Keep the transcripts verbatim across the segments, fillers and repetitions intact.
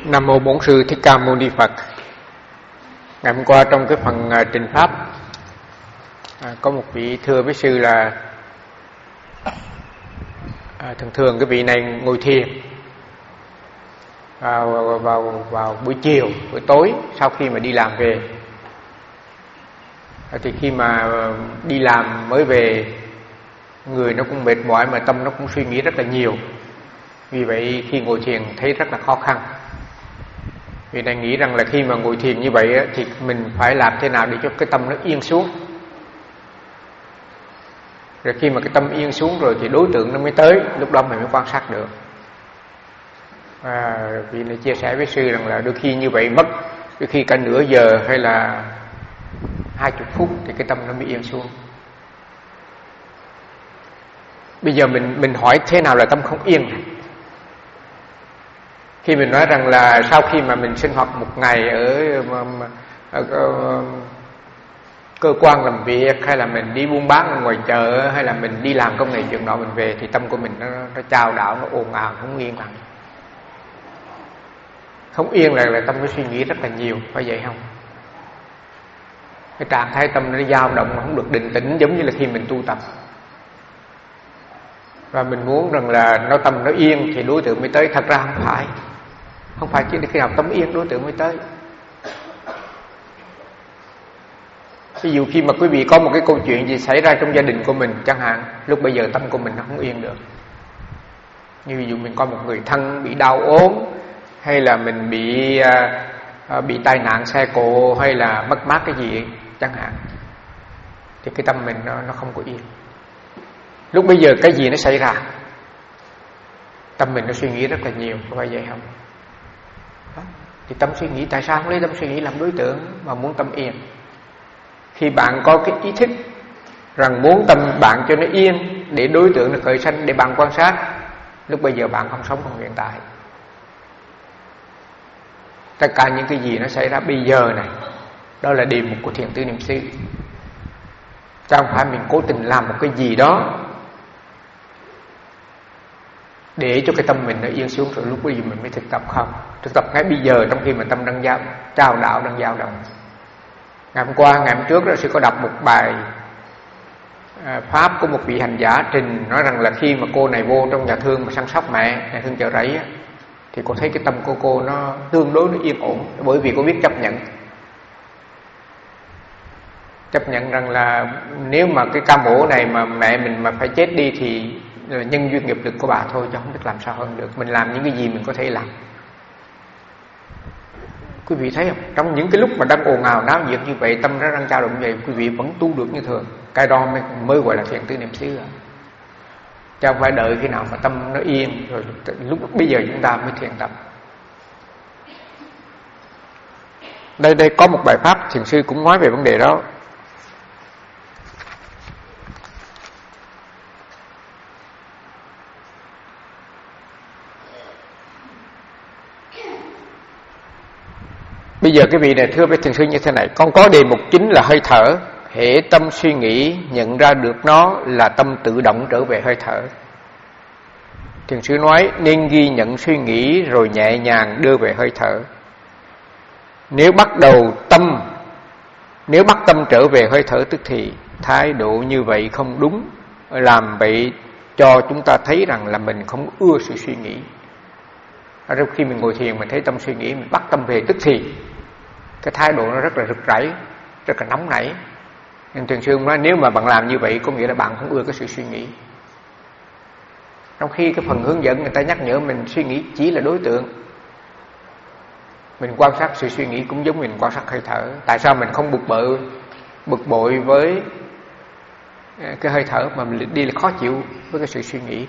Nam mô Bổn Sư Thích Ca Mâu Ni Phật. Ngày hôm qua trong cái phần uh, trình pháp uh, có một vị thưa với sư là uh, thường thường cái vị này ngồi thiền vào, vào, vào, vào buổi chiều, buổi tối sau khi mà đi làm về. Uh, thì khi mà đi làm mới về, người nó cũng mệt mỏi mà tâm nó cũng suy nghĩ rất là nhiều. Vì vậy khi ngồi thiền thấy rất là khó khăn. Vì này nghĩ rằng là khi mà ngồi thiền như vậy á, thì mình phải làm thế nào để cho cái tâm nó yên xuống. Rồi khi mà cái tâm yên xuống rồi thì đối tượng nó mới tới, lúc đó mình mới quan sát được. À, vì này chia sẻ với sư rằng là đôi khi như vậy mất, đôi khi cả nửa giờ hay là hai chục phút thì cái tâm nó mới yên xuống. Bây giờ mình mình hỏi thế nào là tâm không yên? Khi mình nói rằng là sau khi mà mình sinh hoạt một ngày ở, ở, ở cơ quan làm việc, hay là mình đi buôn bán ở ngoài chợ, hay là mình đi làm công này chuyện nọ, mình về thì tâm của mình nó, nó chao đảo, nó ồn ào, không yên lặng. Không yên là, là tâm nó suy nghĩ rất là nhiều, phải vậy không? Cái trạng thái tâm nó dao động, nó không được định tĩnh giống như là khi mình tu tập. Và mình muốn rằng là nó tâm nó yên thì đối tượng mới tới. Thật ra không phải. Không phải chỉ khi nào tâm yên đối tượng mới tới. Ví dụ khi mà quý vị có một cái câu chuyện gì xảy ra trong gia đình của mình chẳng hạn, lúc bây giờ tâm của mình nó không yên được. Như ví dụ mình có một người thân bị đau ốm, hay là mình bị uh, bị tai nạn xe cộ, hay là mất mát cái gì chẳng hạn, thì cái tâm mình nó, nó không có yên. Lúc bây giờ cái gì nó xảy ra, tâm mình nó suy nghĩ rất là nhiều, có phải vậy không? Đó. Thì tâm suy nghĩ, tại sao không lấy tâm suy nghĩ làm đối tượng mà muốn tâm yên? Khi bạn có cái ý thức rằng muốn tâm bạn cho nó yên, để đối tượng nó khởi sanh, để bạn quan sát, lúc bây giờ bạn không sống trong hiện tại. Tất cả những cái gì nó xảy ra bây giờ này, đó là đề mục của thiền tư niệm xứ. Chứ không phải mình cố tình làm một cái gì đó để cho cái tâm mình nó yên xuống rồi lúc bây giờ mình mới thực tập. Không, thực tập ngay bây giờ trong khi mà tâm đang giao, trao đảo, đang dao động. Ngày hôm qua, ngày hôm trước đó, sư có đọc một bài à, pháp của một vị hành giả trình, nói rằng là khi mà cô này vô trong nhà thương mà săn sóc mẹ, nhà thương Chợ Rẫy á, thì cô thấy cái tâm của cô nó tương đối nó yên ổn, bởi vì cô biết chấp nhận. Chấp nhận rằng là nếu mà cái ca mổ này mà mẹ mình mà phải chết đi thì là nhân duyên nghiệp lực của bà thôi, chứ không biết làm sao hơn được. Mình làm những cái gì mình có thể làm. Quý vị thấy không? Trong những cái lúc mà đang ồn ào náo nhiệt như vậy, tâm nó đang dao động như vậy, quý vị vẫn tu được như thường. Cái đó mới, mới gọi là thiền tư niệm xứ. Chứ không phải đợi khi nào mà tâm nó yên rồi lúc bây giờ chúng ta mới thiền tập. Đây đây có một bài pháp thiền sư cũng nói về vấn đề đó. Bây giờ cái vị này thưa với thiền sư như thế này: con có đề mục chính là hơi thở. Hễ tâm suy nghĩ nhận ra được nó là tâm tự động trở về hơi thở. Thiền sư nói nên ghi nhận suy nghĩ rồi nhẹ nhàng đưa về hơi thở. Nếu bắt đầu tâm Nếu bắt tâm trở về hơi thở tức thì thái độ như vậy không đúng. Làm vậy cho chúng ta thấy rằng là mình không ưa sự suy nghĩ. Rồi khi mình ngồi thiền mình thấy tâm suy nghĩ, mình bắt tâm về tức thì cái thái độ nó rất là rực rảy, rất là nóng nảy. Nên thiền sư nói nếu mà bạn làm như vậy có nghĩa là bạn không ưa cái sự suy nghĩ. Trong khi cái phần hướng dẫn người ta nhắc nhở mình suy nghĩ chỉ là đối tượng. Mình quan sát sự suy nghĩ cũng giống mình quan sát hơi thở. Tại sao mình không bực bội, bực bội với cái hơi thở mà mình đi là khó chịu với cái sự suy nghĩ?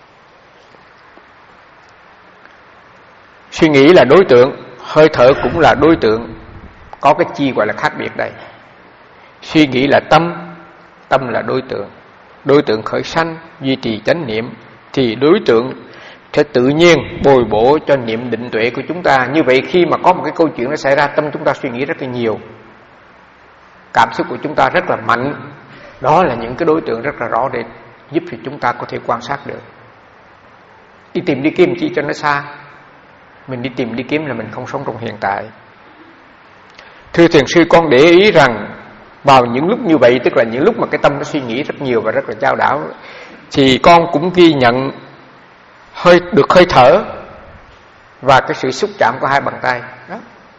Suy nghĩ là đối tượng, hơi thở cũng là đối tượng. Có cái chi gọi là khác biệt đây. Suy nghĩ là tâm, tâm là đối tượng. Đối tượng khởi sanh, duy trì chánh niệm, thì đối tượng sẽ tự nhiên bồi bổ cho niệm định tuệ của chúng ta. Như vậy khi mà có một cái câu chuyện nó xảy ra, tâm chúng ta suy nghĩ rất là nhiều, cảm xúc của chúng ta rất là mạnh. Đó là những cái đối tượng rất là rõ để giúp cho chúng ta có thể quan sát được. Đi tìm đi kiếm chi cho nó xa. Mình đi tìm đi kiếm là mình không sống trong hiện tại. Thưa thiền sư, con để ý rằng vào những lúc như vậy, tức là những lúc mà cái tâm nó suy nghĩ rất nhiều và rất là chao đảo, thì con cũng ghi nhận hơi được hơi thở và cái sự xúc chạm của hai bàn tay đó.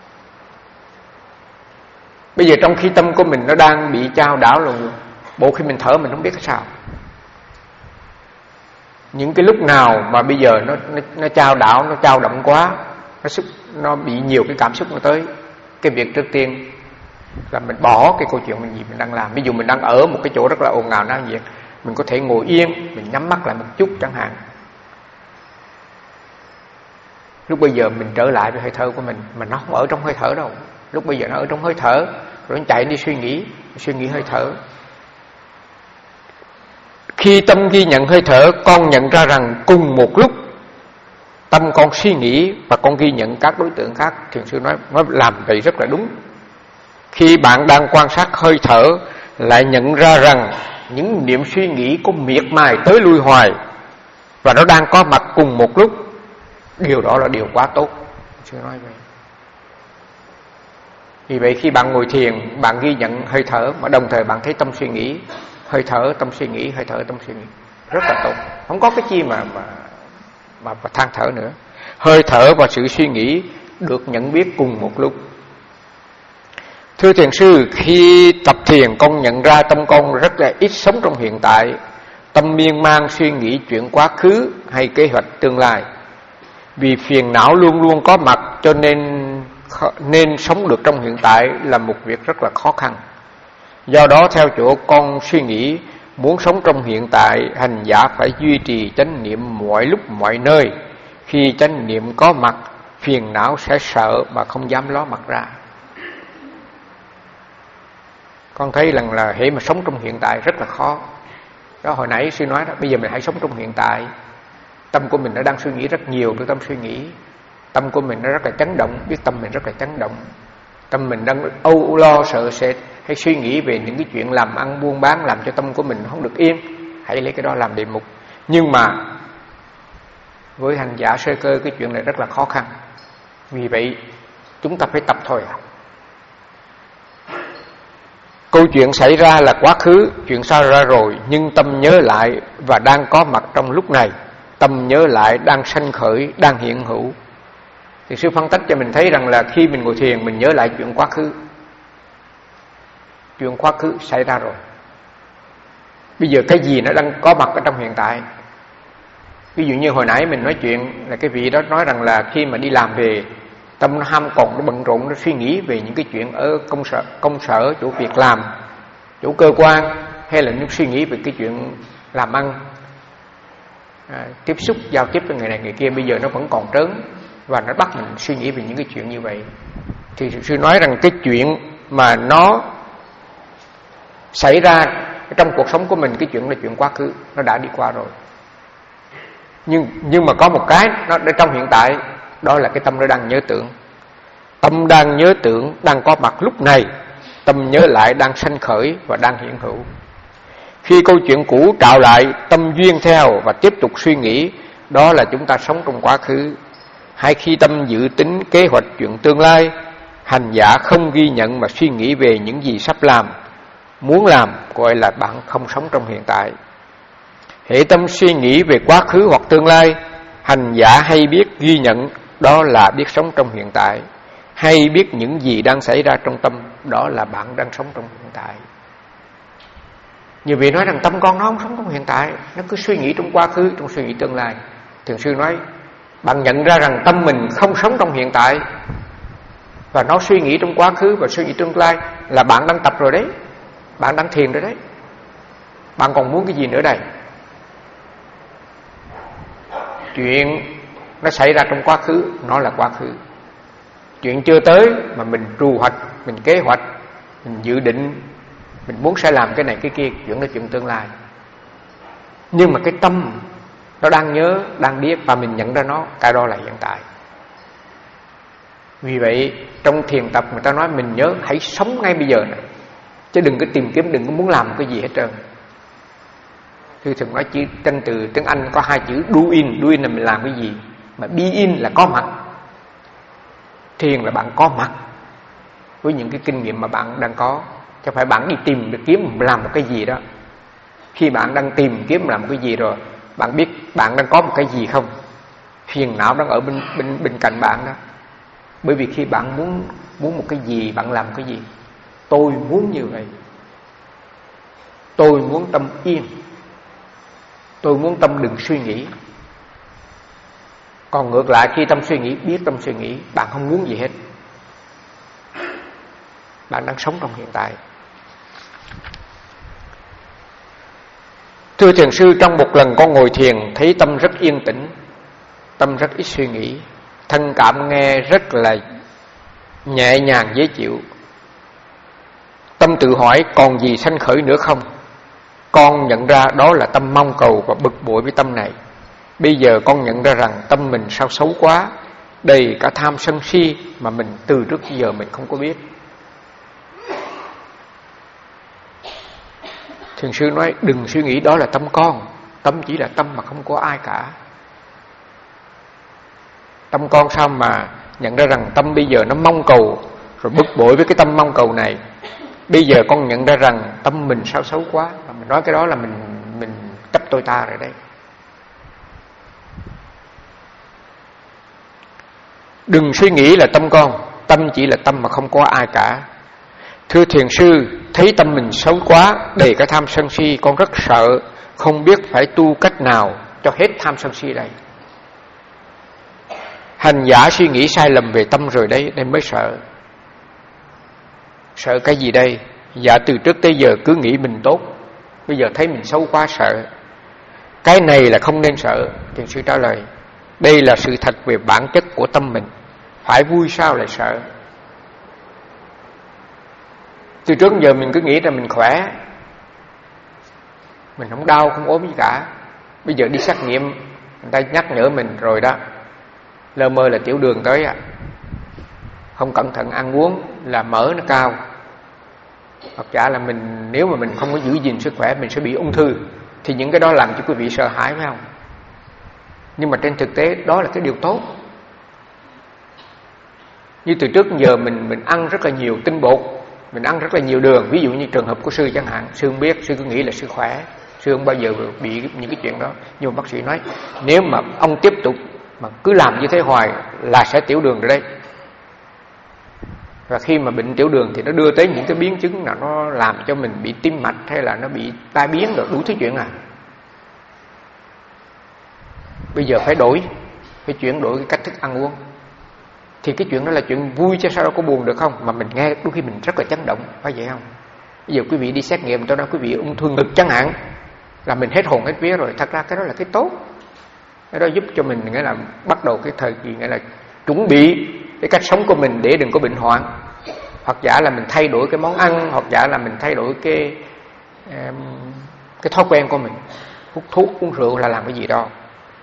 Bây giờ trong khi tâm của mình nó đang bị chao đảo luôn, bộ khi mình thở mình không biết cái sao. Những cái lúc nào mà bây giờ nó nó, nó chao đảo, nó chao động quá, nó xúc, nó bị nhiều cái cảm xúc nó tới, cái việc trước tiên là mình bỏ cái câu chuyện mình gì mình đang làm. Ví dụ mình đang ở một cái chỗ rất là ồn ào náo nhiệt, mình có thể ngồi yên, mình nhắm mắt lại một chút chẳng hạn. Lúc bây giờ mình trở lại với hơi thở của mình, mà nó không ở trong hơi thở đâu. Lúc bây giờ nó ở trong hơi thở, rồi nó chạy đi suy nghĩ, suy nghĩ hơi thở. Khi tâm ghi nhận hơi thở, con nhận ra rằng cùng một lúc tâm con suy nghĩ và con ghi nhận các đối tượng khác. Thiền sư nói nó làm vậy rất là đúng. Khi bạn đang quan sát hơi thở, lại nhận ra rằng những niệm suy nghĩ có miệt mài tới lui hoài và nó đang có mặt cùng một lúc, điều đó là điều quá tốt. Thiền sư nói vậy. Vì vậy khi bạn ngồi thiền, bạn ghi nhận hơi thở mà đồng thời bạn thấy tâm suy nghĩ, hơi thở tâm suy nghĩ, hơi thở tâm suy nghĩ, rất là tốt. Không có cái chi mà mà mà, mà than thở nữa. Hơi thở và sự suy nghĩ được nhận biết cùng một lúc. Thưa thiền sư, khi tập thiền con nhận ra tâm con rất là ít sống trong hiện tại. Tâm miên man suy nghĩ chuyện quá khứ hay kế hoạch tương lai. Vì phiền não luôn luôn có mặt, cho nên nên sống được trong hiện tại là một việc rất là khó khăn. Do đó theo chỗ con suy nghĩ, muốn sống trong hiện tại, hành giả phải duy trì chánh niệm mọi lúc mọi nơi. Khi chánh niệm có mặt, phiền não sẽ sợ mà không dám ló mặt ra. Con thấy rằng là hễ mà sống trong hiện tại rất là khó. Đó hồi nãy sư nói đó, bây giờ mình hãy sống trong hiện tại. Tâm của mình nó đang suy nghĩ rất nhiều, cái tâm suy nghĩ. Tâm của mình nó rất là chấn động, biết tâm mình rất là chấn động. Tâm mình đang âu lo sợ sệt, hay suy nghĩ về những cái chuyện làm ăn buôn bán làm cho tâm của mình không được yên, hãy lấy cái đó làm đề mục. Nhưng mà với hành giả sơ cơ cái chuyện này rất là khó khăn. Vì vậy chúng ta phải tập thôi à. Câu chuyện xảy ra là quá khứ, chuyện xảy ra rồi, nhưng tâm nhớ lại và đang có mặt trong lúc này. Tâm nhớ lại đang sanh khởi, đang hiện hữu. Thì sư phân tích cho mình thấy rằng là khi mình ngồi thiền, mình nhớ lại chuyện quá khứ. Chuyện quá khứ xảy ra rồi. Bây giờ cái gì nó đang có mặt ở trong hiện tại. Ví dụ như hồi nãy mình nói chuyện là cái vị đó nói rằng là khi mà đi làm về, tâm nó ham còn, nó bận rộn, nó suy nghĩ về những cái chuyện ở công sở, công sở, chỗ việc làm, chỗ cơ quan, hay là nó suy nghĩ về cái chuyện làm ăn, à, tiếp xúc, giao tiếp với người này người kia. Bây giờ nó vẫn còn trớn và nó bắt mình suy nghĩ về những cái chuyện như vậy. Thì sư nói rằng cái chuyện mà nó xảy ra trong cuộc sống của mình, cái chuyện là chuyện quá khứ, nó đã đi qua rồi. Nhưng nhưng mà có một cái nó ở trong hiện tại, đó là cái tâm nó đang nhớ tưởng. Tâm đang nhớ tưởng, đang có mặt lúc này. Tâm nhớ lại đang sanh khởi và đang hiện hữu. Khi câu chuyện cũ trạo lại, tâm duyên theo và tiếp tục suy nghĩ, đó là chúng ta sống trong quá khứ. Hay khi tâm dự tính kế hoạch chuyện tương lai, hành giả không ghi nhận mà suy nghĩ về những gì sắp làm, muốn làm, gọi là bạn không sống trong hiện tại. Hễ tâm suy nghĩ về quá khứ hoặc tương lai, hành giả hay biết ghi nhận, đó là biết sống trong hiện tại. Hay biết những gì đang xảy ra trong tâm, đó là bạn đang sống trong hiện tại. Nhiều vị nói rằng tâm con nó không sống trong hiện tại, nó cứ suy nghĩ trong quá khứ, trong suy nghĩ tương lai. Thiền sư nói, bạn nhận ra rằng tâm mình không sống trong hiện tại và nó suy nghĩ trong quá khứ và suy nghĩ tương lai, là bạn đang tập rồi đấy. Bạn đang thiền rồi đấy. Bạn còn muốn cái gì nữa đây? Chuyện nó xảy ra trong quá khứ, nó là quá khứ. Chuyện chưa tới mà mình trù hoạch, mình kế hoạch, mình dự định, mình muốn sẽ làm cái này cái kia, chuyện đó chuyện tương lai. Nhưng mà cái tâm nó đang nhớ, đang biết và mình nhận ra nó, cái đó là hiện tại. Vì vậy trong thiền tập người ta nói mình nhớ hãy sống ngay bây giờ này, chứ đừng có tìm kiếm, đừng có muốn làm cái gì hết trơn. Tôi thường nói chữ tranh từ tiếng Anh có hai chữ do in, do in là mình làm cái gì, mà be in là có mặt. Thiền là bạn có mặt với những cái kinh nghiệm mà bạn đang có, chứ không phải bạn đi tìm để kiếm làm một cái gì đó. Khi bạn đang tìm kiếm làm một cái gì rồi, bạn biết bạn đang có một cái gì không? Phiền não đang ở bên bên bên cạnh bạn đó. Bởi vì khi bạn muốn muốn một cái gì, bạn làm cái gì? Tôi muốn như vậy. Tôi muốn tâm yên. Tôi muốn tâm đừng suy nghĩ. Còn ngược lại, khi tâm suy nghĩ, biết tâm suy nghĩ, bạn không muốn gì hết. Bạn đang sống trong hiện tại. Thưa thiền sư, trong một lần con ngồi thiền, thấy tâm rất yên tĩnh, tâm rất ít suy nghĩ, thân cảm nghe rất là nhẹ nhàng dễ chịu. Tâm tự hỏi còn gì sanh khởi nữa không? Con nhận ra đó là tâm mong cầu và bực bội với tâm này. Bây giờ con nhận ra rằng tâm mình sao xấu quá, đầy cả tham sân si mà mình từ trước giờ mình không có biết. Thiền sư nói đừng suy nghĩ đó là tâm con. Tâm chỉ là tâm mà không có ai cả. Tâm con sao mà nhận ra rằng tâm bây giờ nó mong cầu, rồi bực bội với cái tâm mong cầu này. Bây giờ con nhận ra rằng tâm mình sao xấu quá, mà mình nói cái đó là mình mình chấp tôi ta rồi đấy. Đừng suy nghĩ là tâm con. Tâm chỉ là tâm mà không có ai cả. Thưa thiền sư, thấy tâm mình xấu quá, đầy cả tham sân si, con rất sợ, không biết phải tu cách nào cho hết tham sân si đây. Hành giả suy nghĩ sai lầm về tâm rồi đấy, nên mới sợ. Sợ cái gì đây? Dạ từ trước tới giờ cứ nghĩ mình tốt, bây giờ thấy mình xấu quá sợ. Cái này là không nên sợ. Thiền sư trả lời, đây là sự thật về bản chất của tâm mình. Phải vui sao lại sợ? Từ trước giờ mình cứ nghĩ là mình khỏe, mình không đau, không ốm gì cả. Bây giờ đi xét nghiệm, người ta nhắc nhở mình rồi đó, lơ mơ là tiểu đường tới à. Không cẩn thận ăn uống là mỡ nó cao. Hoặc giả là mình, nếu mà mình không có giữ gìn sức khỏe, mình sẽ bị ung thư. Thì những cái đó làm cho quý vị sợ hãi phải không? Nhưng mà trên thực tế đó là cái điều tốt. Như từ trước giờ mình mình ăn rất là nhiều tinh bột, mình ăn rất là nhiều đường. Ví dụ như trường hợp của sư chẳng hạn, sư không biết, sư cứ nghĩ là sư khỏe, sư không bao giờ bị những cái chuyện đó. Nhưng mà bác sĩ nói nếu mà ông tiếp tục mà cứ làm như thế hoài là sẽ tiểu đường rồi đấy. Và khi mà bệnh tiểu đường thì nó đưa tới những cái biến chứng là nó làm cho mình bị tim mạch, hay là nó bị tai biến, rồi đủ thứ chuyện à. Bây giờ phải đổi, phải chuyển đổi cái cách thức ăn uống. Thì cái chuyện đó là chuyện vui chứ sao đâu có buồn được không? Mà mình nghe đôi khi mình rất là chấn động, phải vậy không? Bây giờ quý vị đi xét nghiệm, tôi nói quý vị ung thư ngực chẳng hạn, là mình hết hồn hết vía rồi. Thật ra cái đó là cái tốt. Cái đó giúp cho mình nghĩa là bắt đầu cái thời kỳ nghĩa là chuẩn bị cái cách sống của mình để đừng có bệnh hoạn. Hoặc giả là mình thay đổi cái món ăn, hoặc giả là mình thay đổi cái cái thói quen của mình. Hút thuốc, uống rượu là làm cái gì đó.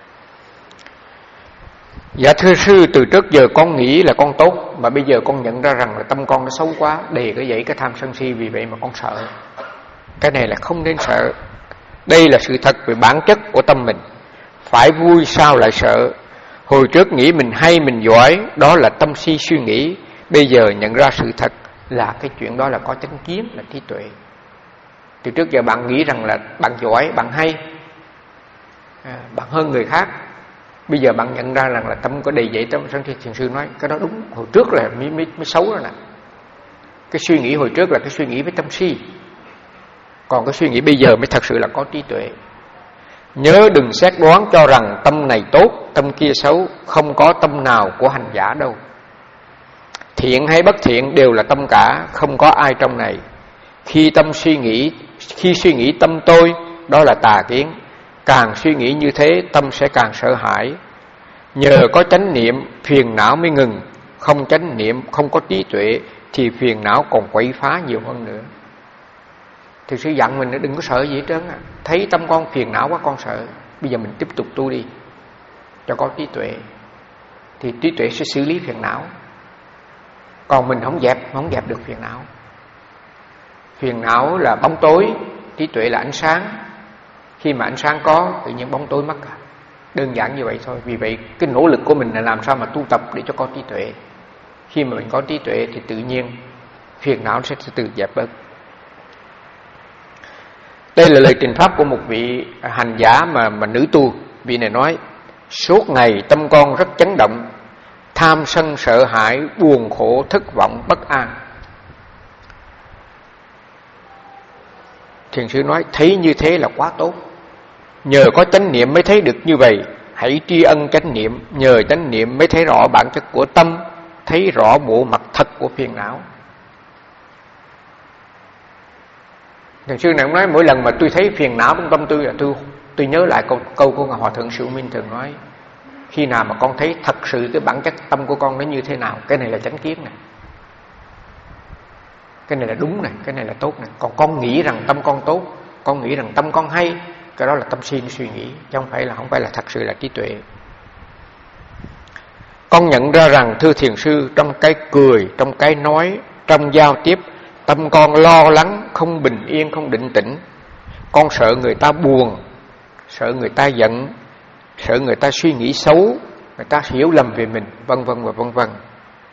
Dạ thưa sư, từ trước giờ con nghĩ là con tốt, mà bây giờ con nhận ra rằng là tâm con nó xấu quá, đầy cái dãy cái tham sân si, vì vậy mà con sợ. Cái này là không nên sợ. Đây là sự thật về bản chất của tâm mình. Phải vui sao lại sợ? Hồi trước nghĩ mình hay, mình giỏi, đó là tâm si suy nghĩ. Bây giờ nhận ra sự thật là cái chuyện đó là có chánh kiến, là trí tuệ. Từ trước giờ bạn nghĩ rằng là bạn giỏi, bạn hay, à, bạn hơn người khác. Bây giờ bạn nhận ra rằng là tâm có đầy dẫy tâm sân si. Thiền sư nói cái đó đúng. Hồi trước là mới, mới, mới xấu đó nè. Cái suy nghĩ hồi trước là cái suy nghĩ với tâm si, còn cái suy nghĩ bây giờ mới thật sự là có trí tuệ. Nhớ đừng xét đoán cho rằng tâm này tốt, tâm kia xấu. Không có tâm nào của hành giả đâu. Thiện hay bất thiện đều là tâm cả, không có ai trong này. Khi tâm suy nghĩ, khi suy nghĩ tâm tôi, đó là tà kiến. Càng suy nghĩ như thế, tâm sẽ càng sợ hãi. Nhờ có chánh niệm, phiền não mới ngừng. Không chánh niệm, không có trí tuệ, thì phiền não còn quậy phá nhiều hơn nữa. Thì sư dặn mình đừng có sợ gì hết trơn à. Thấy tâm con phiền não quá con sợ, bây giờ mình tiếp tục tu đi cho có trí tuệ, thì trí tuệ sẽ xử lý phiền não. Còn mình không dẹp, không dẹp được phiền não. Phiền não là bóng tối, trí tuệ là ánh sáng. Khi mà ánh sáng có, tự nhiên bóng tối mất à. Đơn giản như vậy thôi. Vì vậy cái nỗ lực của mình là làm sao mà tu tập để cho có trí tuệ. Khi mà mình có trí tuệ thì tự nhiên phiền não sẽ từ dẹp bớt. Đây là lời trình pháp của một vị hành giả mà mà nữ tu. Vị này nói: suốt ngày tâm con rất chấn động, tham sân sợ hãi, buồn khổ, thất vọng, bất an. Thiền sư nói: thấy như thế là quá tốt. Nhờ có chánh niệm mới thấy được như vậy. Hãy tri ân chánh niệm. Nhờ chánh niệm mới thấy rõ bản chất của tâm, thấy rõ bộ mặt thật của phiền não. Thiền sư này cũng nói: mỗi lần mà tôi thấy phiền não trong tâm tôi là tôi, tôi nhớ lại câu, câu của Hòa Thượng Sự Minh thường nói: khi nào mà con thấy thật sự cái bản chất tâm của con nó như thế nào, cái này là chánh kiến này, cái này là đúng này, cái này là tốt này. Còn con nghĩ rằng tâm con tốt, con nghĩ rằng tâm con hay, cái đó là tâm si suy nghĩ, chứ không phải là không phải là thật sự là trí tuệ. Con nhận ra rằng, thưa thiền sư, trong cái cười, trong cái nói, trong giao tiếp, tâm con lo lắng, không bình yên, không định tĩnh. Con sợ người ta buồn, sợ người ta giận, sợ người ta suy nghĩ xấu, người ta hiểu lầm về mình, vân vân và vân vân.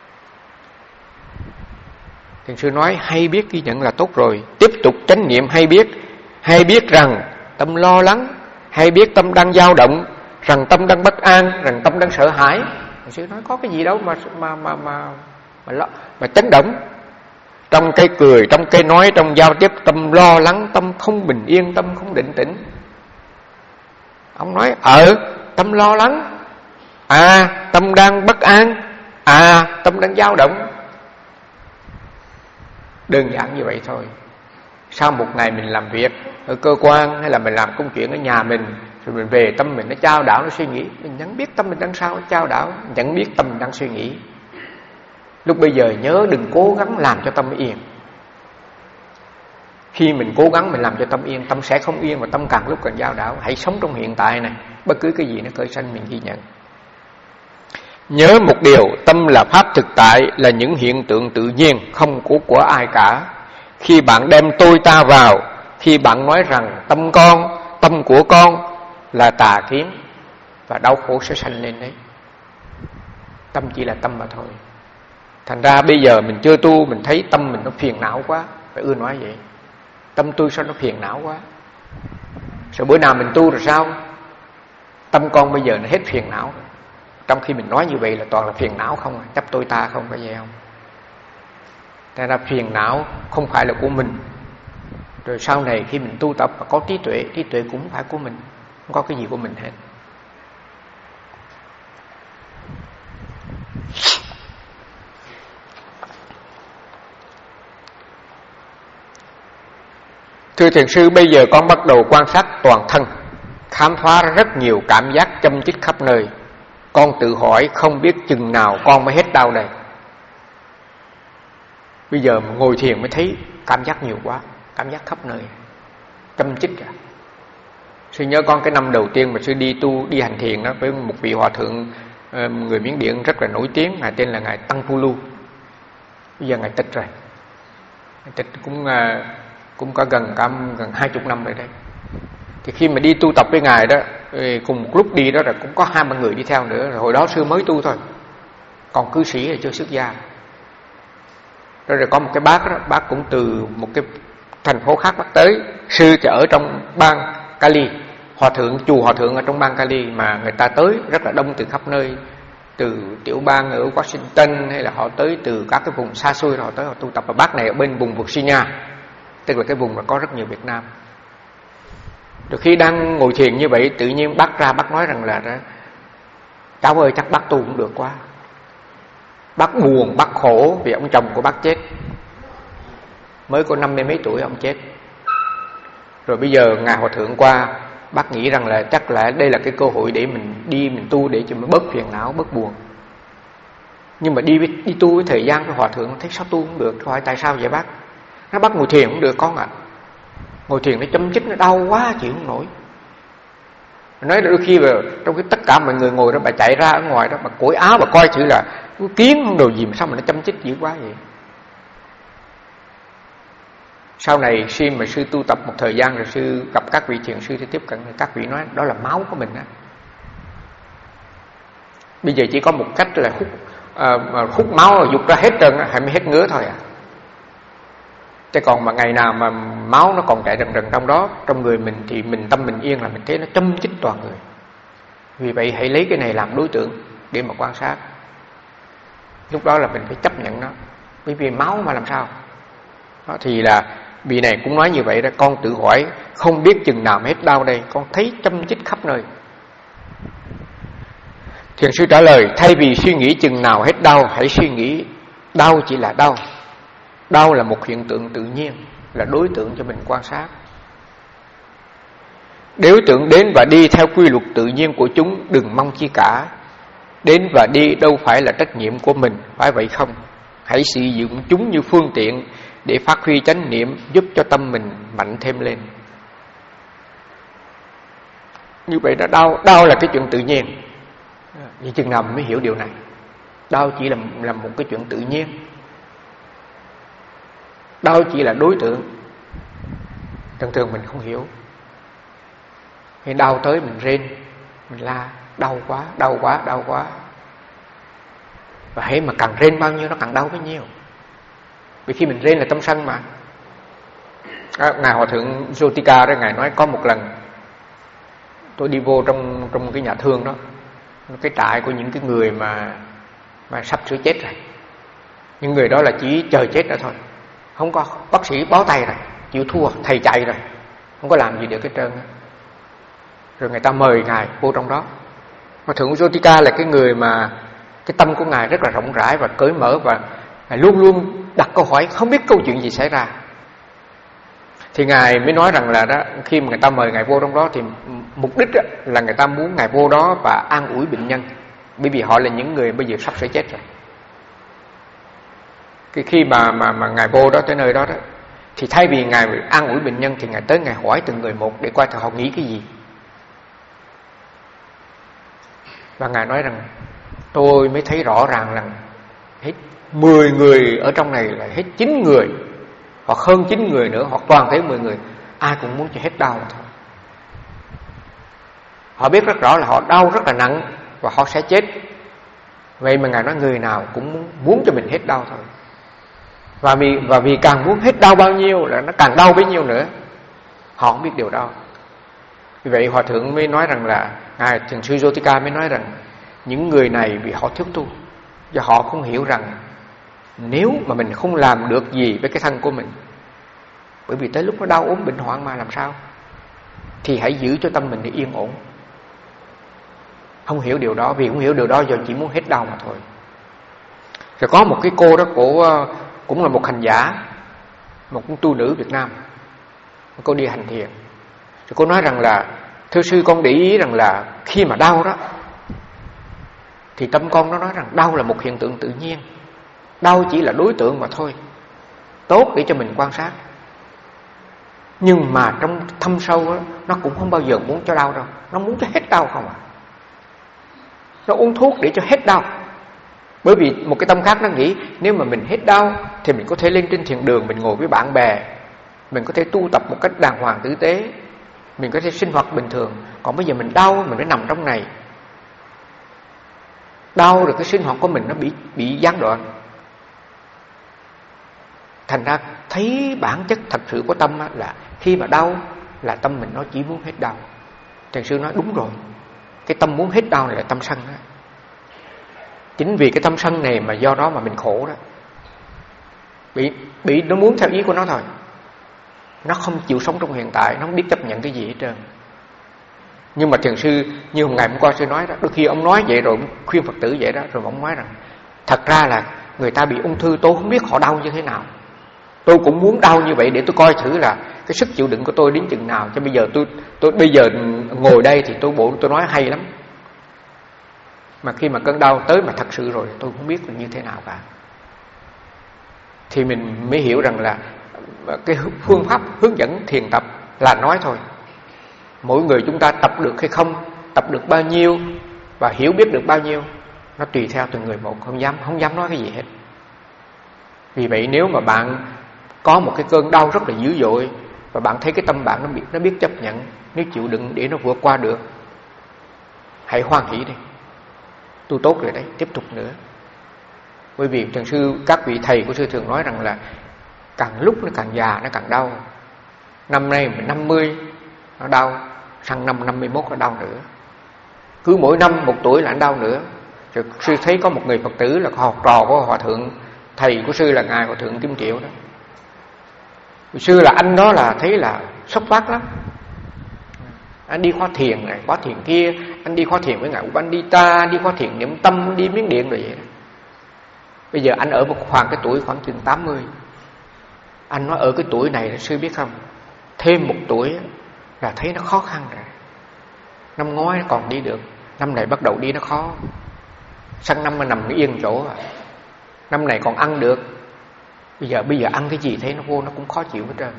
Thiền sư nói: hay biết ghi nhận là tốt rồi. Tiếp tục chánh niệm hay biết. Hay biết rằng tâm lo lắng, hay biết tâm đang dao động, rằng tâm đang bất an, rằng tâm đang sợ hãi. Thiền sư nói: có cái gì đâu mà mà mà mà mà, lo, mà chấn động. Trong cái cười, trong cái nói, trong giao tiếp, tâm lo lắng, tâm không bình yên, tâm không định tĩnh. Ông nói: ờ tâm lo lắng, à tâm đang bất an, à tâm đang dao động. Đơn giản như vậy thôi. Sau một ngày mình làm việc ở cơ quan, hay là mình làm công chuyện ở nhà mình, rồi mình về tâm mình nó chao đảo, nó suy nghĩ, mình nhận biết tâm mình đang sao chao đảo, nhận biết tâm mình đang suy nghĩ. Lúc bây giờ nhớ đừng cố gắng làm cho tâm yên. Khi mình cố gắng mình làm cho tâm yên, tâm sẽ không yên, và tâm càng lúc càng dao đảo. Hãy sống trong hiện tại này, bất cứ cái gì nó khởi sanh mình ghi nhận. Nhớ một điều, tâm là pháp thực tại, là những hiện tượng tự nhiên, không của của ai cả. Khi bạn đem tôi ta vào, khi bạn nói rằng tâm con, tâm của con là tà kiến, và đau khổ sẽ sanh lên đấy. Tâm chỉ là tâm mà thôi. Thành ra bây giờ mình chưa tu, mình thấy tâm mình nó phiền não quá, phải ưa nói vậy. Tâm tôi sao nó phiền não quá. Rồi bữa nào mình tu rồi sao? Tâm con bây giờ nó hết phiền não. Trong khi mình nói như vậy là toàn là phiền não không, chấp tôi ta không, phải vậy không? Thành ra phiền não không phải là của mình. Rồi sau này khi mình tu tập và có trí tuệ, trí tuệ cũng không phải của mình, không có cái gì của mình hết. Thưa thiền sư, bây giờ con bắt đầu quan sát toàn thân, khám phá rất nhiều cảm giác châm chích khắp nơi. Con tự hỏi không biết chừng nào con mới hết đau đây. Bây giờ mà ngồi thiền mới thấy cảm giác nhiều quá, cảm giác khắp nơi, châm chích à. Sư nhớ con cái năm đầu tiên mà sư đi tu, đi hành thiền đó, với một vị hòa thượng người Miến Điện rất là nổi tiếng, ngài tên là ngài Tăng Pulu. Bây giờ ngài tịch rồi, ngài tịch cũng cũng có gần cả gần hai chục năm rồi đấy. Thì khi mà đi tu tập với ngài đó, cùng một lúc đi đó là cũng có hai ba người đi theo nữa. Rồi hồi đó sư mới tu thôi, còn cư sĩ là chưa xuất gia. Rồi, rồi có một cái bác đó, bác cũng từ một cái thành phố khác bác tới. Sư thì ở trong bang Cali, hòa thượng chùa hòa thượng ở trong bang Cali, mà người ta tới rất là đông từ khắp nơi, từ tiểu bang ở Washington, hay là họ tới từ các cái vùng xa xôi, họ tới họ tu tập. Và bác này ở bên vùng Virginia, tức là cái vùng mà có rất nhiều Việt Nam. Rồi khi đang ngồi thiền như vậy, tự nhiên bác ra bác nói rằng là: cháu ơi, chắc bác tu cũng được quá. Bác buồn, bác khổ vì ông chồng của bác chết, mới có năm mươi mấy tuổi ông chết. Rồi bây giờ ngài hòa thượng qua, bác nghĩ rằng là chắc là đây là cái cơ hội để mình đi mình tu, để cho mình bớt phiền não, bớt buồn. Nhưng mà đi đi tu với thời gian với hòa thượng thấy sao tu cũng được. Hỏi tại sao vậy bác? Nó bắt ngồi thiền cũng được con ạ. À. Ngồi thiền nó châm chích nó đau quá chịu không nổi. Nói đôi khi mà trong cái tất cả mọi người ngồi đó, bà chạy ra ở ngoài đó, bà cởi áo, bà coi thử là kiến không đồ gì mà sao mà nó châm chích dữ quá vậy. Sau này khi mà sư tu tập một thời gian rồi, sư gặp các vị thiền sư thì tiếp cận, các vị nói đó là máu của mình á. Bây giờ chỉ có một cách là hút à, mà hút máu dục ra hết trơn hay mới hết ngứa thôi à. Chứ còn mà ngày nào mà máu nó còn chạy rần rần trong đó, trong người mình, thì mình tâm mình yên là mình thấy nó châm chích toàn người. Vì vậy hãy lấy cái này làm đối tượng để mà quan sát. Lúc đó là mình phải chấp nhận nó, bởi vì máu mà làm sao đó. Thì là vị này cũng nói như vậy đó: con tự hỏi không biết chừng nào hết đau đây, con thấy châm chích khắp nơi. Thiền sư trả lời: thay vì suy nghĩ chừng nào hết đau, hãy suy nghĩ đau chỉ là đau. Đau là một hiện tượng tự nhiên, là đối tượng cho mình quan sát. Đối tượng đến và đi theo quy luật tự nhiên của chúng, đừng mong chi cả. Đến và đi đâu phải là trách nhiệm của mình, phải vậy không? Hãy sử dụng chúng như phương tiện để phát huy chánh niệm, giúp cho tâm mình mạnh thêm lên. Như vậy đã đau, đau là cái chuyện tự nhiên. Vì chừng nào mình mới hiểu điều này. Đau chỉ là, là một cái chuyện tự nhiên. Đau chỉ là đối tượng. Thường thường mình không hiểu. Khi đau tới mình rên, mình la: đau quá, đau quá, đau quá. Và hễ mà càng rên bao nhiêu nó càng đau bấy nhiêu. Vì khi mình rên là tâm sân mà. À, Ngài Hòa Thượng Jotika đó, Ngài nói có một lần tôi đi vô trong trong cái nhà thương đó, cái trại của những cái người mà mà sắp sửa chết rồi. Những người đó là chỉ chờ chết nữa thôi. Không có bác sĩ bó tay rồi, chịu thua, thầy chạy rồi, không có làm gì được hết trơn. Rồi người ta mời Ngài vô trong đó. Hòa Thượng Jotika là cái người mà cái tâm của Ngài rất là rộng rãi và cởi mở, và Ngài luôn luôn đặt câu hỏi không biết câu chuyện gì xảy ra. Thì Ngài mới nói rằng là đó, khi mà người ta mời Ngài vô trong đó thì mục đích là người ta muốn Ngài vô đó và an ủi bệnh nhân, bởi vì họ là những người bây giờ sắp sửa chết rồi. Cái khi mà mà mà Ngài vô đó tới nơi đó đó, thì thay vì Ngài an ủi bệnh nhân thì Ngài tới Ngài hỏi từng người một để coi thử họ nghĩ cái gì. Và Ngài nói rằng tôi mới thấy rõ ràng là hết mười người ở trong này là hết chín người, hoặc hơn chín người nữa, hoặc toàn thể mười người, ai cũng muốn cho hết đau mà thôi. Họ biết rất rõ là họ đau rất là nặng và họ sẽ chết. Vậy mà Ngài nói người nào cũng muốn, muốn cho mình hết đau thôi. Và vì, và vì càng muốn hết đau bao nhiêu là nó càng đau bấy nhiêu nữa. Họ không biết điều đó. Vì vậy Hòa Thượng mới nói rằng là Ngài Thiền sư Jotika mới nói rằng những người này vì họ thiếu tu, và họ không hiểu rằng nếu mà mình không làm được gì với cái thân của mình, bởi vì tới lúc nó đau ốm bệnh hoạn mà làm sao, thì hãy giữ cho tâm mình để yên ổn. Không hiểu điều đó, vì không hiểu điều đó giờ chỉ muốn hết đau mà thôi. Rồi có một cái cô đó, cổ cũng là một hành giả, một tu nữ Việt Nam, cô đi hành thiền. Rồi cô nói rằng là thưa sư, con để ý rằng là khi mà đau đó thì tâm con nó nói rằng đau là một hiện tượng tự nhiên, đau chỉ là đối tượng mà thôi, tốt để cho mình quan sát. Nhưng mà trong thâm sâu đó, nó cũng không bao giờ muốn cho đau đâu, nó muốn cho hết đau không à. Nó uống thuốc để cho hết đau. Bởi vì một cái tâm khác nó nghĩ nếu mà mình hết đau thì mình có thể lên trên thiền đường, mình ngồi với bạn bè, mình có thể tu tập một cách đàng hoàng tử tế, mình có thể sinh hoạt bình thường. Còn bây giờ mình đau, mình phải nằm trong này, đau rồi cái sinh hoạt của mình nó bị bị gián đoạn. Thành ra thấy bản chất thật sự của tâm là khi mà đau là tâm mình nó chỉ muốn hết đau. Thiền sư nói đúng rồi, cái tâm muốn hết đau này là tâm sân đó. Chính vì cái tâm sân này mà do đó mà mình khổ đó. Bị, bị nó muốn theo ý của nó thôi. Nó không chịu sống trong hiện tại, nó không biết chấp nhận cái gì hết trơn. Nhưng mà thiền sư, như hôm ngày hôm qua sư nói đó, đôi khi ông nói vậy rồi khuyên Phật tử vậy đó, rồi ông nói rằng thật ra là người ta bị ung thư, tôi không biết họ đau như thế nào, tôi cũng muốn đau như vậy để tôi coi thử là cái sức chịu đựng của tôi đến chừng nào. Cho bây giờ tôi tôi bây giờ ngồi đây thì tôi bộ tôi nói hay lắm, mà khi mà cơn đau tới mà thật sự rồi tôi không biết là như thế nào cả. Thì mình mới hiểu rằng là cái phương pháp hướng dẫn thiền tập là nói thôi. Mỗi người chúng ta tập được hay không, tập được bao nhiêu và hiểu biết được bao nhiêu, nó tùy theo từng người một, không dám không dám nói cái gì hết. Vì vậy nếu mà bạn có một cái cơn đau rất là dữ dội và bạn thấy cái tâm bạn nó biết nó biết chấp nhận, nếu chịu đựng để nó vượt qua được, hãy hoan hỷ đi, tu tốt rồi đấy, tiếp tục nữa. Bởi vì thiền sư, các vị thầy của sư thường nói rằng là càng lúc nó càng già nó càng đau. Năm nay mình năm mươi nó đau, sang năm năm mươi mốt nó đau nữa. Cứ mỗi năm một tuổi là nó đau nữa. Rồi sư thấy có một người Phật tử là học trò của Hòa Thượng, thầy của sư là Ngài Hòa Thượng Kim Triệu đó. Sư là anh đó là thấy là sốc phát lắm. Anh đi khóa thiền này, khóa thiền kia, anh đi khóa thiền với Ngài Upandita, đi khóa thiền niệm tâm, đi Miến Điện rồi vậy đó. Bây giờ anh ở một khoảng cái tuổi khoảng chừng tám mươi. Anh nói ở cái tuổi này là sư biết không, thêm một tuổi là thấy nó khó khăn rồi. Năm ngoái nó còn đi được, năm này bắt đầu đi nó khó. Sang năm mà nằm yên chỗ à. Năm này còn ăn được, Bây giờ bây giờ ăn cái gì thấy nó vô nó cũng khó chịu hết trơn.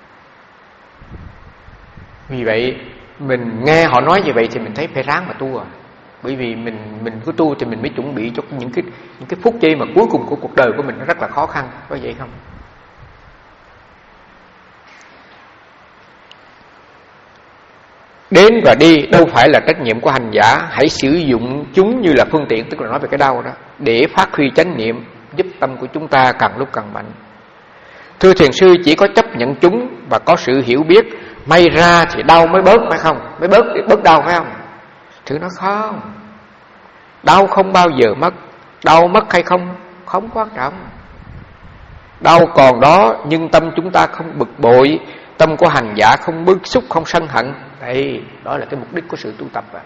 Vì vậy mình nghe họ nói như vậy thì mình thấy phải ráng mà tu à. Bởi vì mình mình cứ tu thì mình mới chuẩn bị cho những cái những cái phút giây mà cuối cùng của cuộc đời của mình nó rất là khó khăn, có vậy không? Đến và đi đâu phải là trách nhiệm của hành giả, hãy sử dụng chúng như là phương tiện, tức là nói về cái đau đó, để phát huy chánh niệm, giúp tâm của chúng ta càng lúc càng mạnh. Thưa thiền sư, chỉ có chấp nhận chúng và có sự hiểu biết, may ra thì đau mới bớt phải không? Mới bớt bớt đau phải không? Thử nói không. Đau không bao giờ mất, đau mất hay không không quan trọng. Đau còn đó nhưng tâm chúng ta không bực bội, tâm của hành giả không bức xúc, không sân hận. Đây, đó là cái mục đích của sự tu tập à.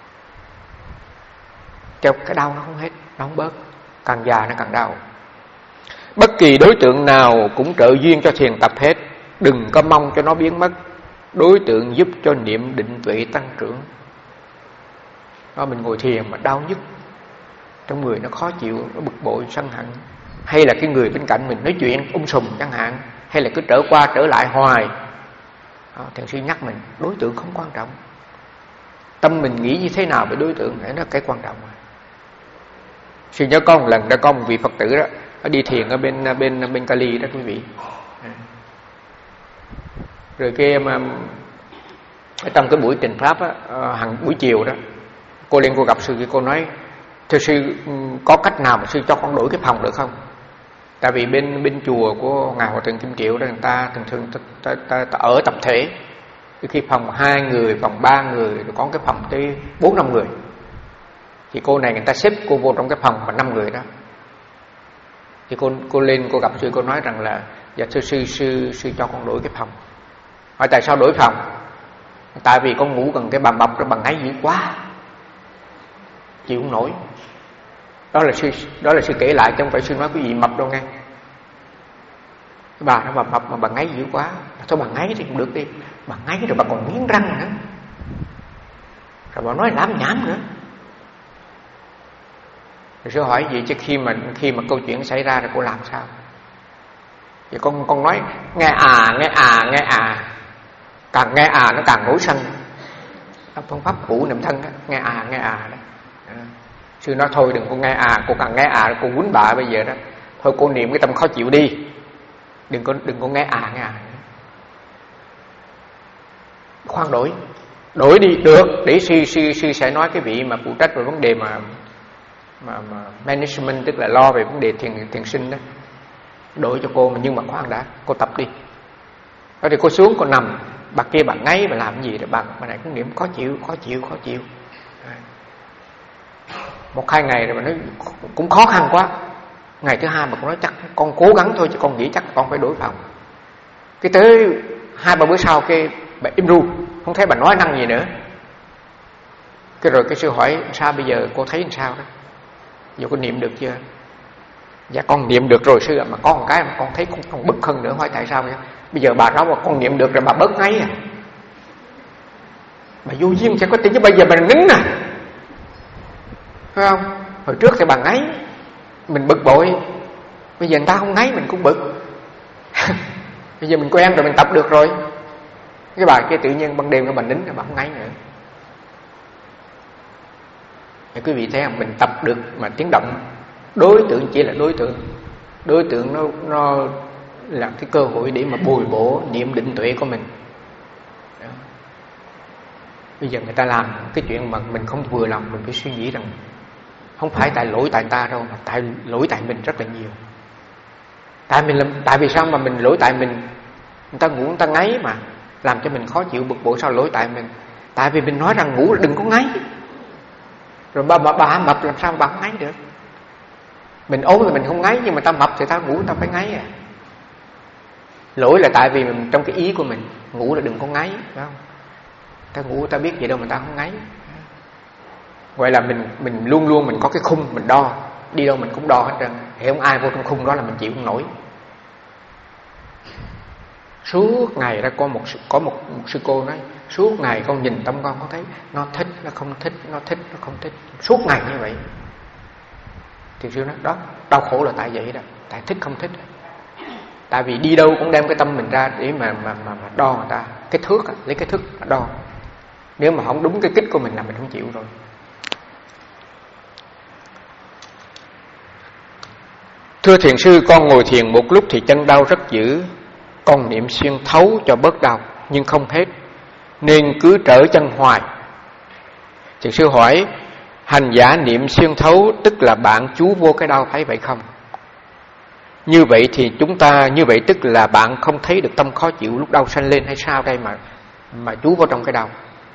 Cho cái đau nó không hết, nó không bớt, càng già nó càng đau. Bất kỳ đối tượng nào cũng trợ duyên cho thiền tập hết, đừng có mong cho nó biến mất. Đối tượng giúp cho niệm định tuệ tăng trưởng. Đó, mình ngồi thiền mà đau nhức trong người, nó khó chịu, nó bực bội, sân hận, hay là cái người bên cạnh mình nói chuyện ung sùm chẳng hạn, hay là cứ trở qua trở lại hoài. Đó, thiền sư nhắc mình, đối tượng không quan trọng, tâm mình nghĩ như thế nào về đối tượng, đó là cái quan trọng. Sư nhớ có một lần đã có một vị Phật tử đó, nó đi thiền ở bên bên bên Cali đó quý vị. Rồi kia mà trong cái buổi trình pháp á, hàng buổi chiều đó, cô lên cô gặp sư, cô nói: thưa sư, có cách nào mà sư cho con đổi cái phòng được không? Tại vì bên bên chùa của Ngài Hòa Thượng Kim Triệu đó, người ta thường thường ta, ta, ta, ta ở tập thể, khi phòng hai người, phòng ba người, rồi có cái phòng tới bốn năm người. Thì cô này người ta xếp cô vô trong cái phòng mà năm người đó. Thì cô cô lên cô gặp sư, cô nói rằng là: dạ thưa sư, sư sư cho con đổi cái phòng. Hỏi tại sao đổi phòng? Tại vì con ngủ gần cái bà mập, rồi bà ngáy dữ quá, chịu không nổi. Đó là sư đó là sư kể lại, chứ không phải sư nói cái gì mập đâu nghe. Cái bà nó bà mập mà bà ngáy dữ quá, thôi bà ngáy thì cũng được đi. Bà ngáy rồi bà còn miếng răng nữa, rồi bà nói lảm nhảm nữa. Rồi sư hỏi gì chứ khi mà khi mà câu chuyện xảy ra rồi cô làm sao? Thì con con nói nghe à nghe à nghe à, càng nghe à nó càng nổi sân. Phương pháp cũ niệm thân đó, nghe à nghe à đó. Sư nói thôi đừng có nghe à, cô càng nghe à cô quýnh bạ bây giờ đó. Thôi cô niệm cái tâm khó chịu đi, đừng có đừng có nghe à nghe à. Khoan đổi, đổi đi được, để sư sư sư sẽ nói cái vị mà phụ trách về vấn đề mà mà, mà management, tức là lo về vấn đề thiền thiền sinh đó, đổi cho cô. Mà nhưng mà khoan đã, cô tập đi. Đó thì cô xuống cô nằm, bà kia bà ngáy bà làm gì rồi bà bà này cũng niệm khó chịu khó chịu khó chịu. Một hai ngày rồi mà nói cũng khó khăn quá. Ngày thứ hai mà con nói chắc con cố gắng thôi, chứ con nghĩ chắc con phải đổi phòng. Cái tới hai ba bữa sau cái bà im ru, không thấy bà nói năng gì nữa. Cái rồi cái sư hỏi sao bây giờ cô thấy làm sao đó, giờ cô niệm được chưa? Dạ con niệm được rồi sư ạ, mà có một cái mà con thấy con, con bực hơn nữa. Hỏi tại sao vậy? Bây giờ bà nói mà con niệm được rồi bà bớt ngáy à? Bà vô duyên sẽ có tiền, chứ bây giờ bà nín nè, phải không? Hồi trước thì bà ngáy mình bực bội, bây giờ người ta không ngáy mình cũng bực. Bây giờ mình quen rồi, mình tập được rồi. Cái bà kia tự nhiên ban đêm nó bà nín rồi bà không ngáy nữa. Thì quý vị thấy không, mình tập được mà tiếng động. Đối tượng chỉ là đối tượng, đối tượng nó nó là cái cơ hội để mà bồi bổ niệm định tuệ của mình. Đó. Bây giờ người ta làm cái chuyện mà mình không vừa lòng, mình phải suy nghĩ rằng Không phải tại lỗi tại người ta đâu, mà tại lỗi tại mình rất là nhiều. Tại mình làm, tại vì sao mà mình lỗi tại mình? Người ta ngủ người ta ngáy mà, làm cho mình khó chịu bực bội, sao lỗi tại mình? Tại vì mình nói rằng ngủ là đừng có ngáy. Rồi bà, bà, bà mập làm sao bà không ngáy được? Mình ốm thì mình không ngáy, nhưng mà ta mập thì ta ngủ ta phải ngáy à. Lỗi là tại vì mình, trong cái ý của mình, ngủ là đừng có ngáy, phải không? Ta ngủ ta biết vậy đâu mà ta không ngáy. Vậy là mình mình luôn luôn mình có cái khung mình đo, đi đâu mình cũng đo hết trơn. Thì không ai vô trong khung đó là mình chịu không nổi. Suốt ngày ra có một có một, một sư cô nói, suốt ngày con nhìn tâm con, con thấy nó thích, nó không thích, nó thích, nó không thích, suốt ngày như vậy. Thì sư nói đó, đau khổ là tại vậy đó, tại thích không thích. Tại vì đi đâu cũng đem cái tâm mình ra để mà mà mà, mà đo người ta, cái thước lấy cái thước mà đo. Nếu mà không đúng cái kích của mình là mình không chịu rồi. Thưa thiền sư, con ngồi thiền một lúc thì chân đau rất dữ. Con niệm xuyên thấu cho bớt đau nhưng không hết, nên cứ trở chân hoài. Thiền sư hỏi, hành giả niệm xuyên thấu tức là bạn chú vô cái đau, phải vậy không? Như vậy thì chúng ta, như vậy tức là bạn không thấy được tâm khó chịu lúc đau sanh lên hay sao đây mà mà chú vào trong cái đau?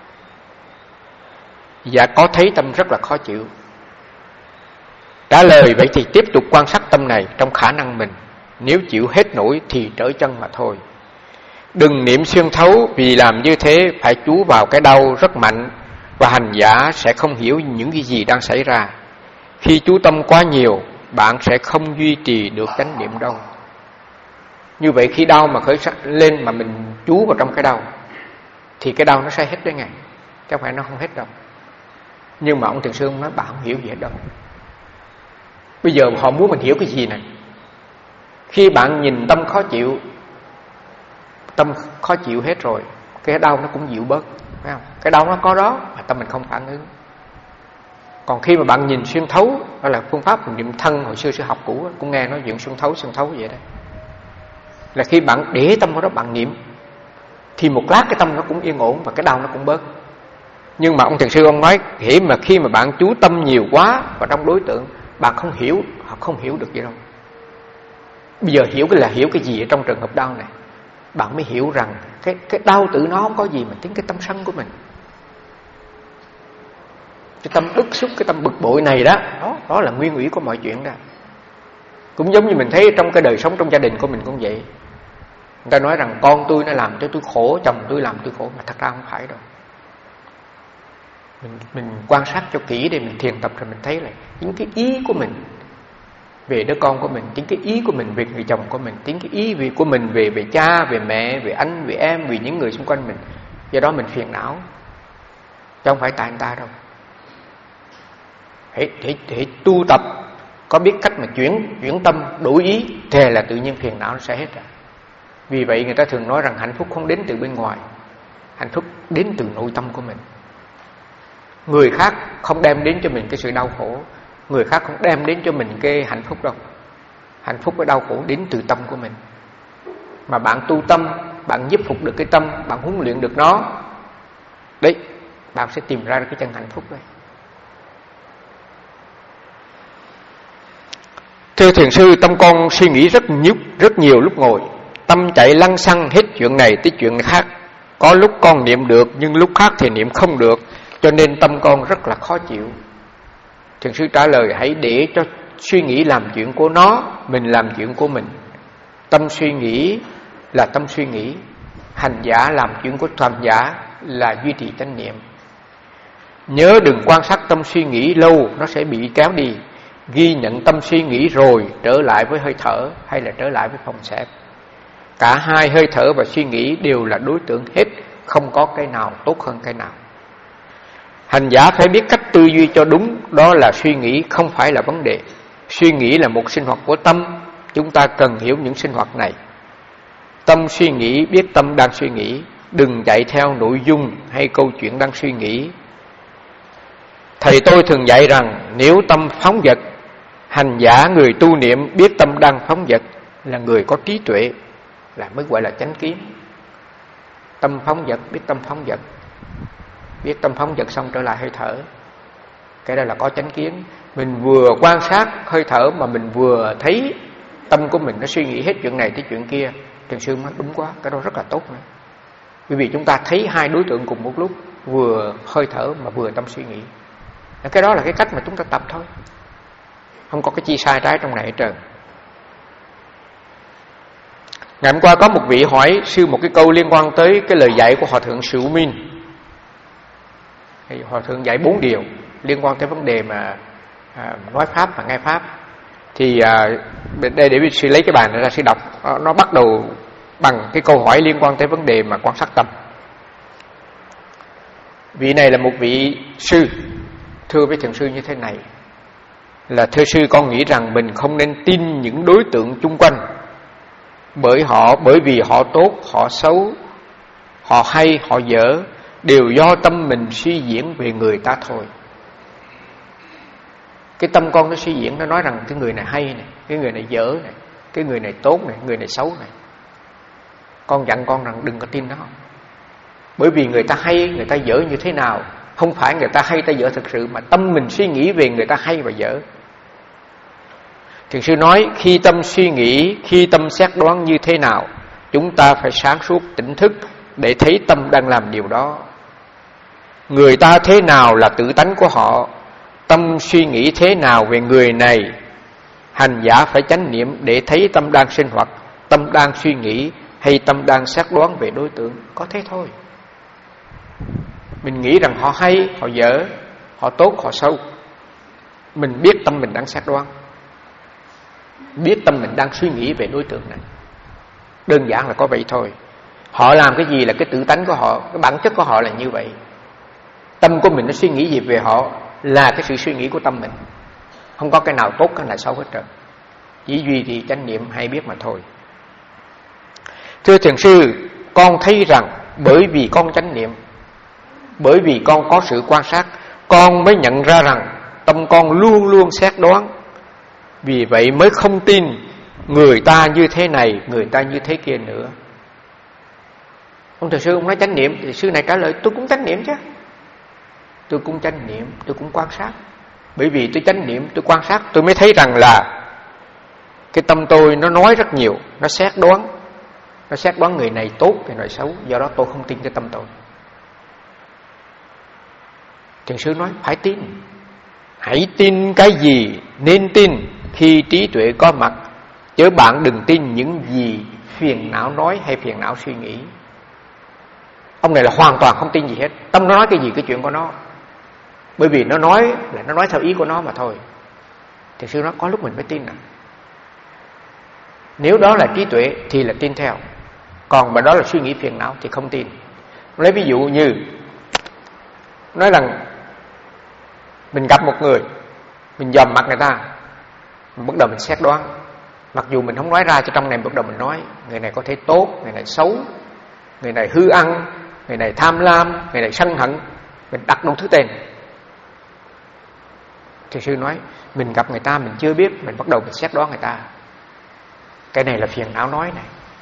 Dạ có thấy tâm rất là khó chịu. Trả lời, vậy thì tiếp tục quan sát tâm này trong khả năng mình. Nếu chịu hết nổi thì trở chân mà thôi. Đừng niệm xuyên thấu, vì làm như thế phải chú vào cái đau rất mạnh, và hành giả sẽ không hiểu những cái gì đang xảy ra. Khi chú tâm quá nhiều, bạn sẽ không duy trì được chánh niệm đâu. Như vậy khi đau mà khởi lên mà mình chú vào trong cái đau thì cái đau nó sẽ hết đấy ngay, chứ không phải nó không hết đâu. Nhưng mà ông thiền sư nói bạn không hiểu gì hết đâu. Bây giờ họ muốn mình hiểu cái gì này? Khi bạn nhìn tâm khó chịu, tâm khó chịu hết rồi, cái đau nó cũng dịu bớt, phải không? Cái đau nó có đó mà tâm mình không phản ứng. Còn khi mà bạn nhìn xuyên thấu, đó là phương pháp niệm thân hồi xưa sư học cũ cũng nghe nói chuyện xuyên thấu xuyên thấu vậy đó. Là khi bạn để tâm vào đó bạn niệm thì một lát cái tâm nó cũng yên ổn và cái đau nó cũng bớt. Nhưng mà ông thiền sư ông nói, khi mà khi mà bạn chú tâm nhiều quá vào trong đối tượng, bạn không hiểu, họ không hiểu được gì đâu. Bây giờ hiểu cái là hiểu cái gì ở trong trường hợp đau này, bạn mới hiểu rằng cái cái đau tự nó không có gì mà tính cái tâm sân của mình, cái tâm bức xúc, cái tâm bực bội này đó, đó, đó là nguyên ủy của mọi chuyện đó. Cũng giống như mình thấy trong cái đời sống trong gia đình của mình cũng vậy. Người ta nói rằng con tôi nó làm cho tôi khổ, chồng tôi làm tôi khổ, mà thật ra không phải đâu. Mình, mình quan sát cho kỹ để mình thiền tập rồi mình thấy là những cái ý của mình về đứa con của mình, những cái ý của mình về người chồng của mình, những cái ý về của mình về về cha, về mẹ, về anh, về em, về những người xung quanh mình. Do đó mình phiền não, chứ không phải tại anh ta đâu. Hãy, hãy, hãy tu tập, có biết cách mà chuyển chuyển tâm, đổi ý, thì là tự nhiên phiền não nó sẽ hết rồi. Vì vậy người ta thường nói rằng hạnh phúc không đến từ bên ngoài, hạnh phúc đến từ nội tâm của mình. Người khác không đem đến cho mình cái sự đau khổ, người khác không đem đến cho mình cái hạnh phúc đâu. Hạnh phúc với đau khổ đến từ tâm của mình. Mà bạn tu tâm, bạn giúp phục được cái tâm, bạn huấn luyện được nó, đấy, bạn sẽ tìm ra được cái chân hạnh phúc đấy. Thưa thiền sư, tâm con suy nghĩ rất nhiều, rất nhiều lúc ngồi. Tâm chạy lăng xăng hết chuyện này tới chuyện khác. Có lúc con niệm được, nhưng lúc khác thì niệm không được, cho nên tâm con rất là khó chịu. Thiền sư trả lời, hãy để cho suy nghĩ làm chuyện của nó, mình làm chuyện của mình. Tâm suy nghĩ là tâm suy nghĩ, hành giả làm chuyện của hành giả là duy trì chánh niệm. Nhớ đừng quan sát tâm suy nghĩ lâu, nó sẽ bị kéo đi. Ghi nhận tâm suy nghĩ rồi trở lại với hơi thở hay là trở lại với phòng xẹp. Cả hai hơi thở và suy nghĩ đều là đối tượng hết, không có cái nào tốt hơn cái nào. Hành giả phải biết cách tư duy cho đúng, đó là suy nghĩ không phải là vấn đề. Suy nghĩ là một sinh hoạt của tâm, chúng ta cần hiểu những sinh hoạt này. Tâm suy nghĩ, biết tâm đang suy nghĩ, đừng chạy theo nội dung hay câu chuyện đang suy nghĩ. Thầy tôi thường dạy rằng nếu tâm phóng dật, hành giả người tu niệm biết tâm đang phóng dật là người có trí tuệ, là mới gọi là chánh kiến. Tâm phóng dật, biết tâm phóng dật, biết tâm phóng dật xong trở lại hơi thở. Cái đó là có chánh kiến. Mình vừa quan sát hơi thở mà mình vừa thấy tâm của mình nó suy nghĩ hết chuyện này tới chuyện kia. Thiền sư nói đúng quá, cái đó rất là tốt nữa. Bởi vì chúng ta thấy hai đối tượng cùng một lúc, vừa hơi thở mà vừa tâm suy nghĩ. Cái đó là cái cách mà chúng ta tập thôi, không có cái chi sai trái trong này hết trơn. Ngày hôm qua có một vị hỏi sư một cái câu liên quan tới cái lời dạy của Hòa Thượng Sự Minh. Hòa Thượng dạy bốn điều liên quan tới vấn đề mà à, nói Pháp và nghe Pháp. Thì à, đây để sư lấy cái bài này ra sư đọc. Nó bắt đầu bằng cái câu hỏi liên quan tới vấn đề mà quan sát tâm. Vị này là một vị sư thưa với thiền sư như thế này: là thưa sư, con nghĩ rằng mình không nên tin những đối tượng chung quanh, bởi họ bởi vì họ tốt, họ xấu, họ hay, họ dở, đều do tâm mình suy diễn về người ta thôi. Cái tâm con nó suy diễn, nó nói rằng cái người này hay này, cái người này dở này, cái người này tốt này, người này xấu này. Con dặn con rằng đừng có tin nó. Bởi vì người ta hay, người ta dở như thế nào không phải người ta hay ta dở thực sự, mà tâm mình suy nghĩ về người ta hay và dở. Thiền sư nói khi tâm suy nghĩ, khi tâm xét đoán như thế nào, chúng ta phải sáng suốt tỉnh thức để thấy tâm đang làm điều đó. Người ta thế nào là tự tánh của họ, tâm suy nghĩ thế nào về người này, hành giả phải chánh niệm để thấy tâm đang sinh hoạt, tâm đang suy nghĩ hay tâm đang xét đoán về đối tượng. Có thế thôi. Mình nghĩ rằng họ hay, họ dở, họ tốt, họ xấu, mình biết tâm mình đang xét đoán, biết tâm mình đang suy nghĩ về đối tượng này. Đơn giản là có vậy thôi. Họ làm cái gì là cái tự tánh của họ, cái bản chất của họ là như vậy. Tâm của mình nó suy nghĩ gì về họ là cái sự suy nghĩ của tâm mình, không có cái nào tốt cái nào xấu hết trơn. Chỉ duy trì chánh niệm hay biết mà thôi. Thưa thiền sư, con thấy rằng bởi vì con chánh niệm, bởi vì con có sự quan sát, con mới nhận ra rằng tâm con luôn luôn xét đoán. Vì vậy mới không tin người ta như thế này, người ta như thế kia nữa. Ông thiền sư ông nói chánh niệm, thì sư này trả lời tôi cũng chánh niệm chứ. Tôi cũng chánh niệm, tôi cũng quan sát. Bởi vì tôi chánh niệm, tôi quan sát, tôi mới thấy rằng là cái tâm tôi nó nói rất nhiều, nó xét đoán. Nó xét đoán người này tốt, người này xấu. Do đó tôi không tin cái tâm tôi. Thiền sư nói phải tin. Hãy tin cái gì nên tin khi trí tuệ có mặt, chứ bạn đừng tin những gì phiền não nói hay phiền não suy nghĩ. Ông này là hoàn toàn không tin gì hết. Tâm nó nói cái gì cái chuyện của nó, bởi vì nó nói là nó nói theo ý của nó mà thôi. Thiền sư nói có lúc mình mới tin à. Nếu đó là trí tuệ thì là tin theo, còn mà đó là suy nghĩ phiền não thì không tin. Lấy ví dụ như nói rằng mình gặp một người, mình dòm mặt người ta, mình bắt đầu mình xét đoán. Mặc dù mình không nói ra, cho trong này bắt đầu mình nói người này có thể tốt, người này xấu, người này hư ăn, người này tham lam, người này sân hận. Mình đặt đủ thứ tên. Thiền sư nói mình gặp người ta mình chưa biết, mình bắt đầu mình xét đoán người ta. Cái này là phiền não nói này.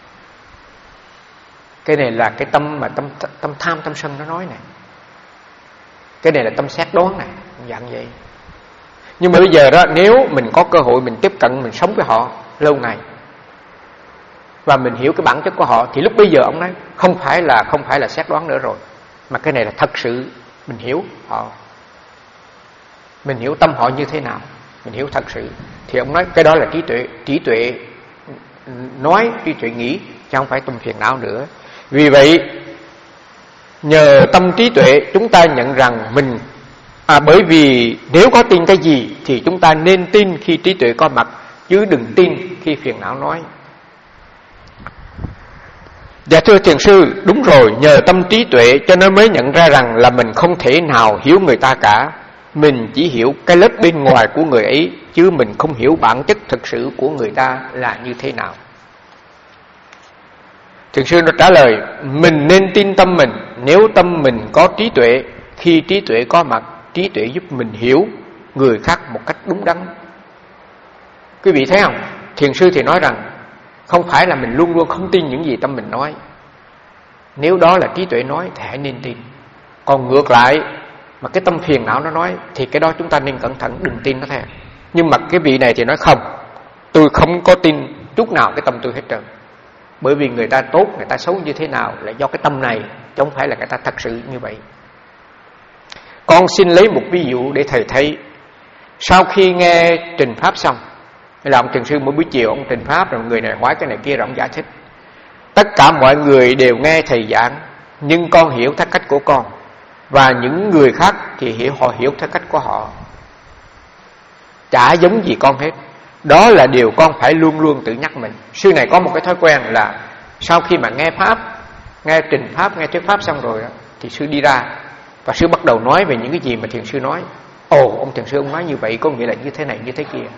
Cái này là cái tâm mà tâm tâm tham tâm sân nó nói này. Cái này là tâm xét đoán này, dạng vậy. Nhưng mà bây giờ đó, nếu mình có cơ hội mình tiếp cận, mình sống với họ lâu ngày và mình hiểu cái bản chất của họ, thì lúc bây giờ ông nói không phải là không phải là xét đoán nữa rồi, mà cái này là thật sự mình hiểu họ, mình hiểu tâm họ như thế nào, mình hiểu thật sự. Thì ông nói cái đó là trí tuệ, trí tuệ nói, trí tuệ nghĩ, chứ không phải tâm phiền não nữa. Vì vậy nhờ tâm trí tuệ chúng ta nhận rằng mình à, bởi vì nếu có tin cái gì thì chúng ta nên tin khi trí tuệ có mặt, chứ đừng tin khi phiền não nói. Dạ thưa thiền sư, đúng rồi, nhờ tâm trí tuệ cho nên mới nhận ra rằng là mình không thể nào hiểu người ta cả. Mình chỉ hiểu cái lớp bên ngoài của người ấy, chứ mình không hiểu bản chất thực sự của người ta là như thế nào. Thiền sư nó trả lời mình nên tin tâm mình. Nếu tâm mình có trí tuệ, khi trí tuệ có mặt, trí tuệ giúp mình hiểu người khác một cách đúng đắn. Quý vị thấy không? Thiền sư thì nói rằng không phải là mình luôn luôn không tin những gì tâm mình nói. Nếu đó là trí tuệ nói thì hãy nên tin. Còn ngược lại, mà cái tâm phiền não nó nói, thì cái đó chúng ta nên cẩn thận, đừng tin nó theo. Nhưng mà cái vị này thì nói không, tôi không có tin chút nào cái tâm tôi hết trơn. Bởi vì người ta tốt, người ta xấu như thế nào là do cái tâm này, chứ không phải là người ta thật sự như vậy. Con xin lấy một ví dụ để thầy thấy. Sau khi nghe trình pháp xong, là ông thiền sư mỗi buổi chiều ông trình pháp, rồi người này hỏi cái này kia, rồi ông giải thích. Tất cả mọi người đều nghe thầy giảng, nhưng con hiểu theo cách của con, và những người khác thì hiểu họ hiểu theo cách của họ, chả giống gì con hết. Đó là điều con phải luôn luôn tự nhắc mình. Sư này có một cái thói quen là sau khi mà nghe pháp, nghe trình pháp, nghe thuyết pháp xong rồi đó, thì sư đi ra và sư bắt đầu nói về những cái gì mà thiền sư nói. Ồ, ông thiền sư ông nói như vậy có nghĩa là như thế này như thế kia.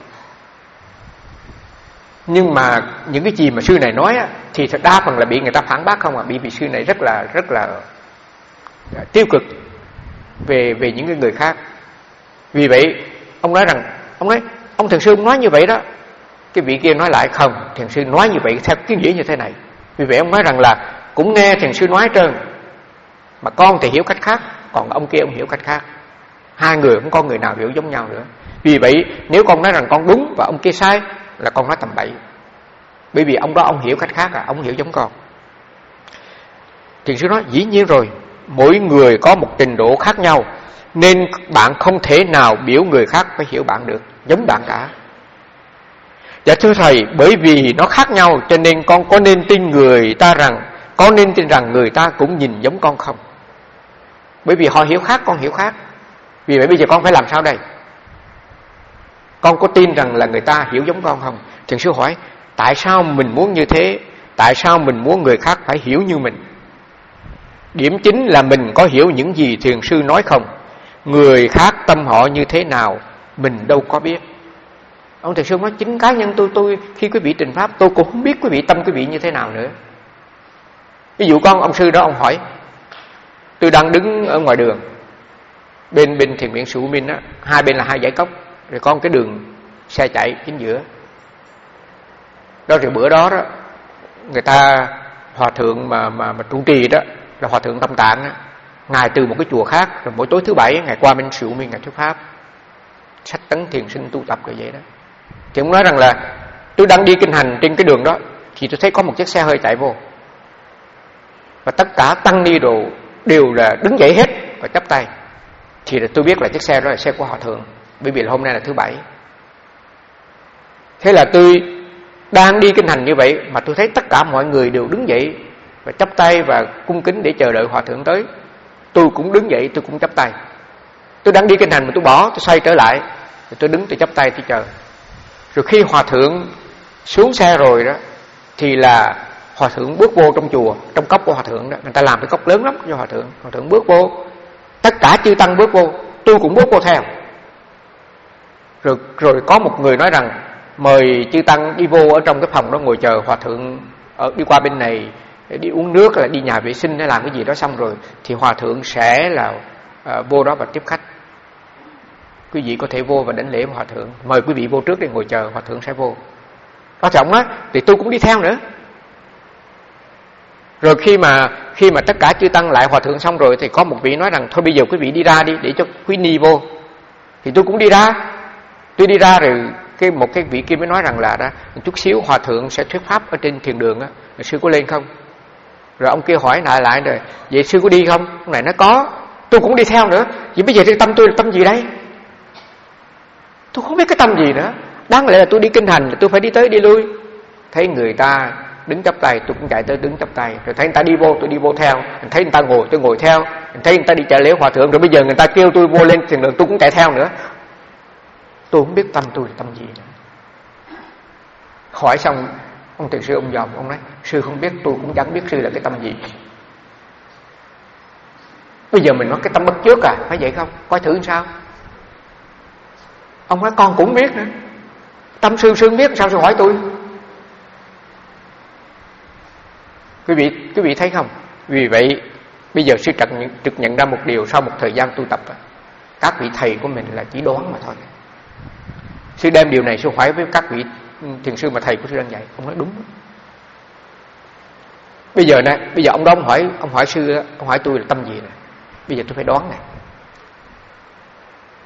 Nhưng mà những cái gì mà sư này nói á, thì thật đa phần là bị người ta phản bác không à, bị vị sư này rất là rất là tiêu cực về về những cái người khác. Vì vậy ông nói rằng, ông nói ông thiền sư ông nói như vậy đó. Cái vị kia nói lại không, thiền sư nói như vậy theo cái nghĩa như thế này. Vì vậy ông nói rằng là cũng nghe thiền sư nói hết trơn, mà con thì hiểu cách khác, còn ông kia ông hiểu cách khác. Hai người không có người nào hiểu giống nhau nữa. Vì vậy nếu con nói rằng con đúng và ông kia sai là con nói tầm bậy. Bởi vì ông đó ông hiểu cách khác à, ông hiểu giống con. Thiền sư nói dĩ nhiên rồi, mỗi người có một trình độ khác nhau, nên bạn không thể nào biểu người khác phải hiểu bạn được giống bạn cả. Dạ thưa thầy, bởi vì nó khác nhau cho nên con có nên tin người ta rằng, có nên tin rằng người ta cũng nhìn giống con không? Bởi vì họ hiểu khác, con hiểu khác. Vì vậy bây giờ con phải làm sao đây? Con có tin rằng là người ta hiểu giống con không? Thiền sư hỏi, tại sao mình muốn như thế? Tại sao mình muốn người khác phải hiểu như mình? Điểm chính là mình có hiểu những gì thiền sư nói không? Người khác tâm họ như thế nào mình đâu có biết. Ông thiền sư nói chính cá nhân tôi, tôi khi quý vị trình pháp tôi cũng không biết quý vị tâm quý vị như thế nào nữa. Ví dụ con ông sư đó ông hỏi, tôi đang đứng ở ngoài đường, bên bên thiền viện Sư Minh á, hai bên là hai dãy cốc, rồi có một cái đường xe chạy chính giữa. Đó rồi bữa đó đó, người ta hòa thượng mà mà mà trụ trì đó là hòa thượng Tâm Tạng á, ngài từ một cái chùa khác, rồi mỗi tối thứ bảy ngày qua bên Sư Minh ngài thuyết pháp, sách tấn thiền sinh tu tập rồi vậy đó. Thì ông nói rằng là tôi đang đi kinh hành trên cái đường đó, thì tôi thấy có một chiếc xe hơi chạy vô, và tất cả tăng ni đồ đều là đứng dậy hết và chắp tay. Thì tôi biết là chiếc xe đó là xe của hòa thượng, bởi vì là hôm nay là thứ bảy. Thế là tôi đang đi kinh hành như vậy mà tôi thấy tất cả mọi người đều đứng dậy và chắp tay và cung kính để chờ đợi hòa thượng tới. Tôi cũng đứng dậy, tôi cũng chắp tay. Tôi đang đi kinh hành mà tôi bỏ, tôi xoay trở lại, tôi đứng tôi chắp tay tôi chờ. Rồi khi hòa thượng xuống xe rồi đó, thì là hòa thượng bước vô trong chùa, trong cốc của hòa thượng đó, người ta làm cái cốc lớn lắm cho hòa thượng. Hòa thượng bước vô, tất cả chư tăng bước vô, tôi cũng bước vô theo. Rồi rồi có một người nói rằng mời chư tăng đi vô ở trong cái phòng đó ngồi chờ hòa thượng ở đi qua bên này để đi uống nước, là đi nhà vệ sinh để làm cái gì đó xong rồi thì hòa thượng sẽ là à, vô đó và tiếp khách. Quý vị có thể vô và đảnh lễ với hòa thượng, mời quý vị vô trước để ngồi chờ, hòa thượng sẽ vô. Đó trọng á, thì tôi cũng đi theo nữa. Rồi khi mà khi mà tất cả chư tăng lại hòa thượng xong rồi thì có một vị nói rằng thôi bây giờ quý vị đi ra đi để cho quý ni vô. Thì tôi cũng đi ra. Tôi đi ra rồi cái một cái vị kia mới nói rằng là đó, một chút xíu hòa thượng sẽ thuyết pháp ở trên thiền đường á, sư có lên không? Rồi ông kia hỏi lại lại rồi, vậy sư có đi không? Ông này nói có. Tôi cũng đi theo nữa. Vậy bây giờ cái tâm tôi là tâm gì đây? Tôi không biết cái tâm gì nữa. Đáng lẽ là tôi đi kinh hành, tôi phải đi tới đi lui. Thấy người ta đứng chắp tay, tôi cũng chạy tới đứng chắp tay. Rồi thấy người ta đi vô, tôi đi vô theo. Thấy người ta ngồi, tôi ngồi theo. Thấy người ta đi chạy lễ hòa thượng, rồi bây giờ người ta kêu tôi vô lên thiền đường, tôi cũng chạy theo nữa. Tôi không biết tâm tôi là tâm gì nữa. Hỏi xong, ông thiền sư ông dòm, ông nói, sư không biết, tôi cũng chẳng biết sư là cái tâm gì. Bây giờ mình nói cái tâm bất trước à, phải vậy không? Coi thử sao. Ông nói con cũng biết nữa. Tâm sư sư biết, sao sư hỏi tôi? Quý vị, quý vị thấy không? Vì vậy, bây giờ sư trực nhận, trực nhận ra một điều sau một thời gian tu tập. Các vị thầy của mình là chỉ đoán mà thôi. Sư đem điều này sư hỏi với các vị thiền sư mà thầy của sư đang dạy. Ông nói đúng. Bây giờ nè, bây giờ ông đó ông hỏi, ông hỏi sư, ông hỏi tôi là tâm gì nè. Bây giờ tôi phải đoán nè.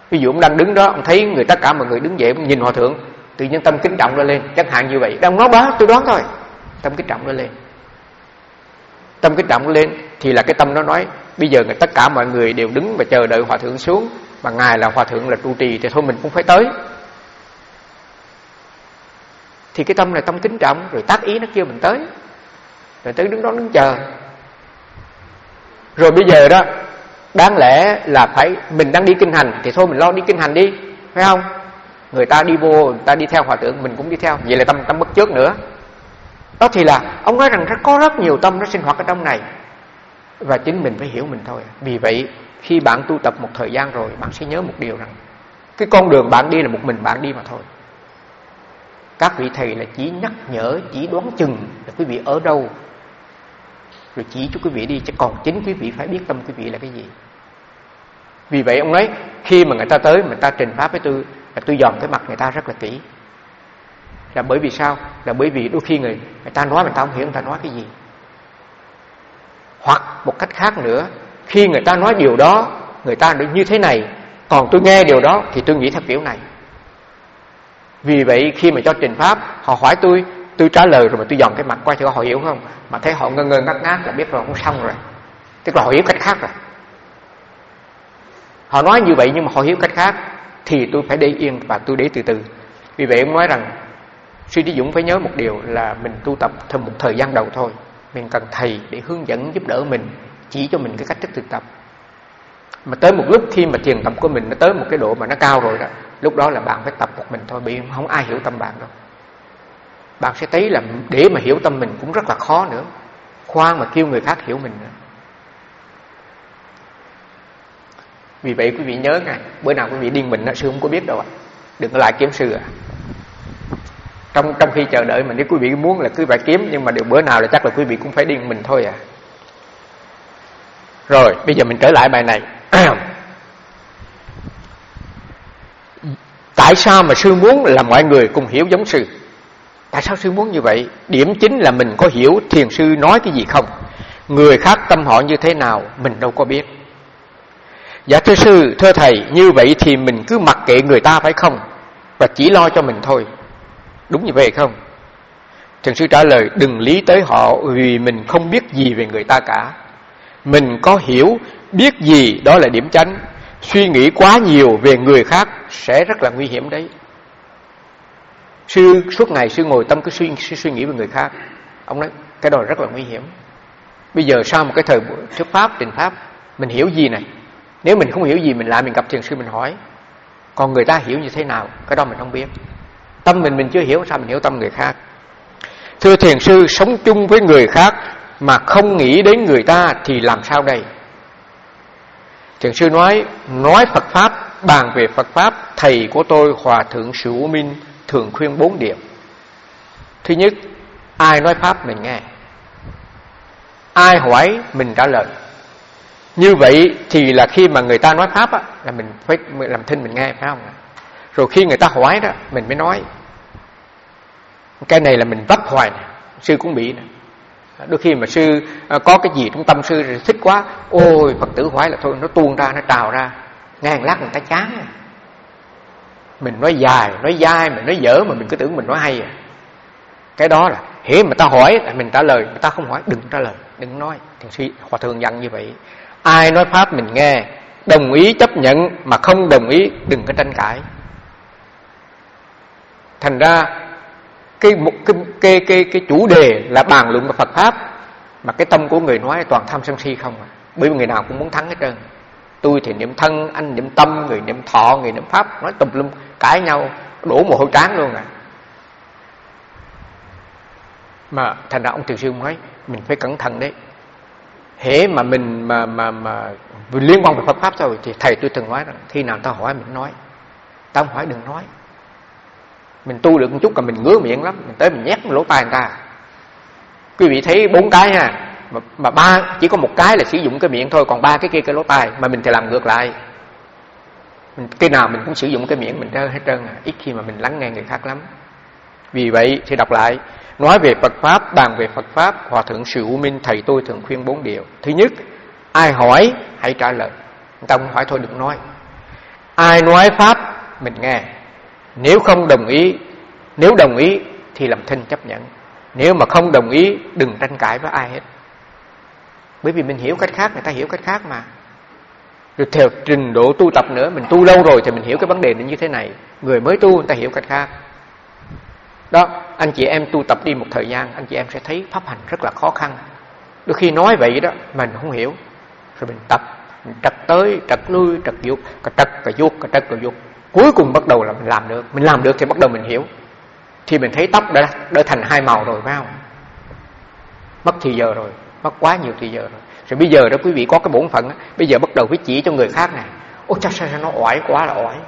Ví dụ ông đang đứng đó, ông thấy người tất cả mọi người đứng dậy, ông nhìn hòa thượng, tự nhiên tâm kính trọng lên, chẳng hạn như vậy. Đang nói đó, tôi đoán thôi, tâm kính trọng lên. Tâm kính trọng lên thì là cái tâm nó nói bây giờ tất cả mọi người đều đứng và chờ đợi hòa thượng xuống, mà ngài là hòa thượng là trụ trì thì thôi mình cũng phải tới. Thì cái tâm này tâm kính trọng, rồi tác ý nó kêu mình tới, rồi tới đứng đó đứng chờ. Rồi bây giờ đó, đáng lẽ là phải mình đang đi kinh hành thì thôi mình lo đi kinh hành đi, phải không? Người ta đi vô, người ta đi theo hòa thượng, mình cũng đi theo, vậy là tâm tâm bất chợt nữa. Đó thì là ông nói rằng có rất nhiều tâm nó sinh hoạt ở trong này, và chính mình phải hiểu mình thôi. Vì vậy khi bạn tu tập một thời gian rồi, bạn sẽ nhớ một điều rằng cái con đường bạn đi là một mình bạn đi mà thôi. Các vị thầy là chỉ nhắc nhở, chỉ đoán chừng là quý vị ở đâu, rồi chỉ cho quý vị đi, chứ còn chính quý vị phải biết tâm quý vị là cái gì. Vì vậy ông nói khi mà người ta tới, người ta trình pháp với tôi, là tôi dòm cái mặt người ta rất là kỹ. Là bởi vì sao? Là bởi vì đôi khi người, người ta nói mình ta không hiểu người ta nói cái gì. Hoặc một cách khác nữa, khi người ta nói điều đó, người ta nói như thế này, còn tôi nghe điều đó thì tôi nghĩ theo kiểu này. Vì vậy khi mà cho trình pháp, họ hỏi tôi, tôi trả lời rồi mà tôi dòm cái mặt qua cho họ hiểu không. Mà thấy họ ngơ ngơ ngác ngác là biết rồi, không xong rồi. Tức là họ hiểu cách khác rồi. Họ nói như vậy nhưng mà họ hiểu cách khác, thì tôi phải để yên và tôi để từ từ. Vì vậy ông nói rằng Sư Trí Dũng phải nhớ một điều là mình tu tập thêm một thời gian đầu thôi. Mình cần thầy để hướng dẫn giúp đỡ mình, chỉ cho mình cái cách thức thực tập. Mà tới một lúc khi mà thiền tập của mình nó tới một cái độ mà nó cao rồi đó, lúc đó là bạn phải tập một mình thôi, vì không ai hiểu tâm bạn đâu. Bạn sẽ thấy là để mà hiểu tâm mình cũng rất là khó nữa, khoan mà kêu người khác hiểu mình nữa. Vì vậy quý vị nhớ ngay, bữa nào quý vị điên mình, sư không có biết đâu ạ. Đừng có lại kiếm sư ạ. Trong trong khi chờ đợi mà nếu quý vị muốn là cứ phải kiếm, nhưng mà điều bữa nào là chắc là quý vị cũng phải điên mình thôi à. Rồi, bây giờ mình trở lại bài này. Tại sao mà sư muốn là mọi người cùng hiểu giống sư? Tại sao sư muốn như vậy? Điểm chính là mình có hiểu thiền sư nói cái gì không? Người khác tâm họ như thế nào mình đâu có biết. Dạ thưa sư, thưa thầy, như vậy thì mình cứ mặc kệ người ta phải không? Và chỉ lo cho mình thôi. Đúng như vậy không? Thiền sư trả lời, đừng lý tới họ, vì mình không biết gì về người ta cả. Mình có hiểu, biết gì đó là điểm chánh. Suy nghĩ quá nhiều về người khác sẽ rất là nguy hiểm đấy. Sư suốt ngày sư ngồi tâm cứ suy, suy, suy nghĩ về người khác. Ông nói cái đó rất là nguy hiểm. Bây giờ sau một cái thời thuyết pháp, trình pháp, mình hiểu gì này? Nếu mình không hiểu gì, mình lại mình gặp thiền sư mình hỏi. Còn người ta hiểu như thế nào, cái đó mình không biết. Tâm mình mình chưa hiểu, sao mình hiểu tâm người khác? Thưa thiền sư, sống chung với người khác mà không nghĩ đến người ta thì làm sao đây? Thiền sư nói, nói Phật Pháp, bàn về Phật Pháp, thầy của tôi Hòa Thượng Sự U Minh thường khuyên bốn điều. Thứ nhất, ai nói Pháp mình nghe, ai hỏi mình trả lời. Như vậy thì là khi mà người ta nói Pháp á, là mình phải làm thinh mình nghe, phải không? Rồi khi người ta hỏi đó, mình mới nói. Cái này là mình vấp hoài nè, sư cũng bị nè. Đôi khi mà sư có cái gì trong tâm sư rồi thích quá, ôi Phật tử hỏi là thôi, nó tuôn ra, nó trào ra, nghe một lát người ta chán. Mình nói dài, nói dai, mình nói dở mà mình cứ tưởng mình nói hay à. Cái đó là hễ mà ta hỏi là mình trả lời, người ta không hỏi đừng trả lời, đừng nói. Thiền sư Hòa Thượng dặn như vậy. Ai nói Pháp mình nghe, đồng ý chấp nhận, mà không đồng ý đừng có tranh cãi. Thành ra cái cái cái cái cái chủ đề là bàn luận về Phật Pháp, mà cái tâm của người nói toàn tham sân si không à. Bởi vì người nào cũng muốn thắng hết trơn. Tôi thì niệm thân, anh niệm tâm, người niệm thọ, người niệm Pháp, nói tùm lum, cãi nhau, đổ mồ hôi trán luôn à. Mà thành ra ông thiền sư nói mình phải cẩn thận đấy. Hễ mà mình mà mà mà liên quan về Phật Pháp thôi thì thầy tôi từng nói rằng khi nào ta hỏi mình nói, ta không hỏi đừng nói. Mình tu được một chút còn mình ngứa miệng lắm, mình tới mình nhét lỗ tai người ta. Quý vị thấy bốn cái ha, mà, mà ba chỉ có một cái là sử dụng cái miệng thôi, còn ba cái kia cái lỗ tai, mà mình thì làm ngược lại. Mình, cái nào mình cũng sử dụng cái miệng mình hết trơn à, ít khi mà mình lắng nghe người khác lắm. Vì vậy thì đọc lại, nói về Phật Pháp, bàn về Phật Pháp, Hòa Thượng Sự U Minh thầy tôi thường khuyên bốn điều. Thứ nhất, ai hỏi hãy trả lời, người ta không hỏi thôi đừng nói. Ai nói pháp mình nghe, nếu không đồng ý, nếu đồng ý thì làm thinh chấp nhận, nếu mà không đồng ý đừng tranh cãi với ai hết. Bởi vì mình hiểu cách khác, người ta hiểu cách khác mà. Rồi theo trình độ tu tập nữa, mình tu lâu rồi thì mình hiểu cái vấn đề này như thế này, người mới tu người ta hiểu cách khác. Đó, anh chị em tu tập đi một thời gian, anh chị em sẽ thấy pháp hành rất là khó khăn. Đôi khi nói vậy đó mình không hiểu, rồi mình tập, mình trật tới trật lui, trật vuốt, cả trật cả vuốt, cả trật cả vuốt, cuối cùng bắt đầu là mình làm được. Mình làm được thì bắt đầu mình hiểu, thì mình thấy tóc đã đã thành hai màu rồi, phải không? Mất thì giờ rồi, mất quá nhiều thì giờ rồi. Rồi bây giờ đó quý vị có cái bổn phận, bây giờ bắt đầu phải chỉ cho người khác này. Ôi sao sao nó oải quá là oải.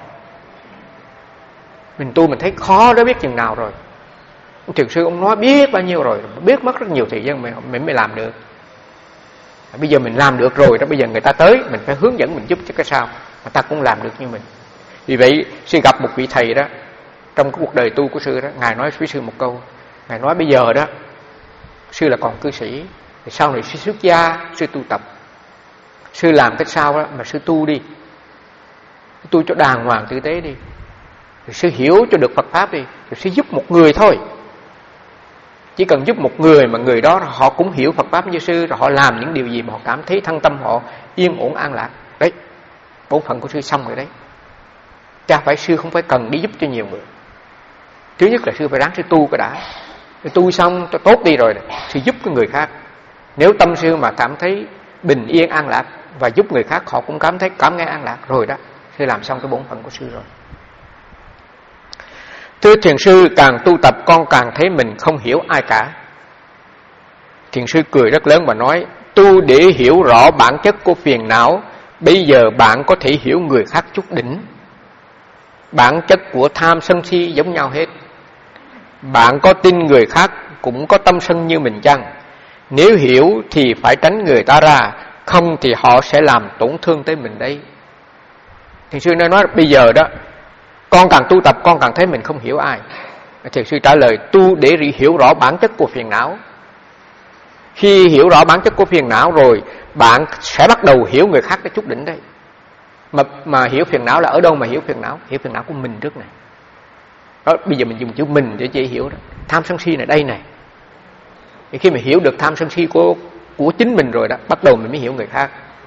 Mình tu mình thấy khó đó biết chừng nào rồi. Thiền sư ông nói biết bao nhiêu rồi, biết mất rất nhiều thời gian mình, mình mới làm được. Bây giờ mình làm được rồi đó, bây giờ người ta tới mình phải hướng dẫn, mình giúp cho cái sao người ta cũng làm được như mình. Vì vậy sư gặp một vị thầy đó, trong cái cuộc đời tu của sư đó, ngài nói với sư một câu. Ngài nói bây giờ đó sư là còn cư sĩ, sau này sư xuất gia, sư tu tập, sư làm cái sao đó mà sư tu đi, tu cho đàng hoàng tử tế đi, rồi sư hiểu cho được Phật pháp đi, rồi sư giúp một người thôi. Chỉ cần giúp một người mà người đó họ cũng hiểu Phật pháp như sư, rồi họ làm những điều gì mà họ cảm thấy thân tâm họ yên ổn an lạc, đấy bổn phận của sư xong rồi đấy. Cha phải sư không phải cần đi giúp cho nhiều người. Thứ nhất là sư phải ráng sư tu cái đã, tu xong cho tốt đi rồi sư giúp cái người khác. Nếu tâm sư mà cảm thấy bình yên an lạc và giúp người khác họ cũng cảm thấy cảm nghe an lạc rồi đó, sư làm xong cái bổn phận của sư rồi. Thưa thiền sư, càng tu tập con càng thấy mình không hiểu ai cả. Thiền sư cười rất lớn và nói, tu để hiểu rõ bản chất của phiền não. Bây giờ bạn có thể hiểu người khác chút đỉnh. Bản chất của tham sân si giống nhau hết. Bạn có tin người khác cũng có tâm sân như mình chăng? Nếu hiểu thì phải tránh người ta ra, không thì họ sẽ làm tổn thương tới mình đấy. Thiền sư nói, nói bây giờ đó, con càng tu tập con càng thấy mình không hiểu ai. Thiền sư trả lời, tu để hiểu rõ bản chất của phiền não. Khi hiểu rõ bản chất của phiền não rồi, bạn sẽ bắt đầu hiểu người khác cái chút đỉnh đấy. Mà, mà hiểu phiền não là ở đâu mà hiểu phiền não? Hiểu phiền não của mình trước này. Đó, bây giờ mình dùng chữ mình để dễ hiểu đó. Tham sân si này đây này. Thì khi mà hiểu được tham sân si của, của chính mình rồi đó, bắt đầu mình mới hiểu người khác.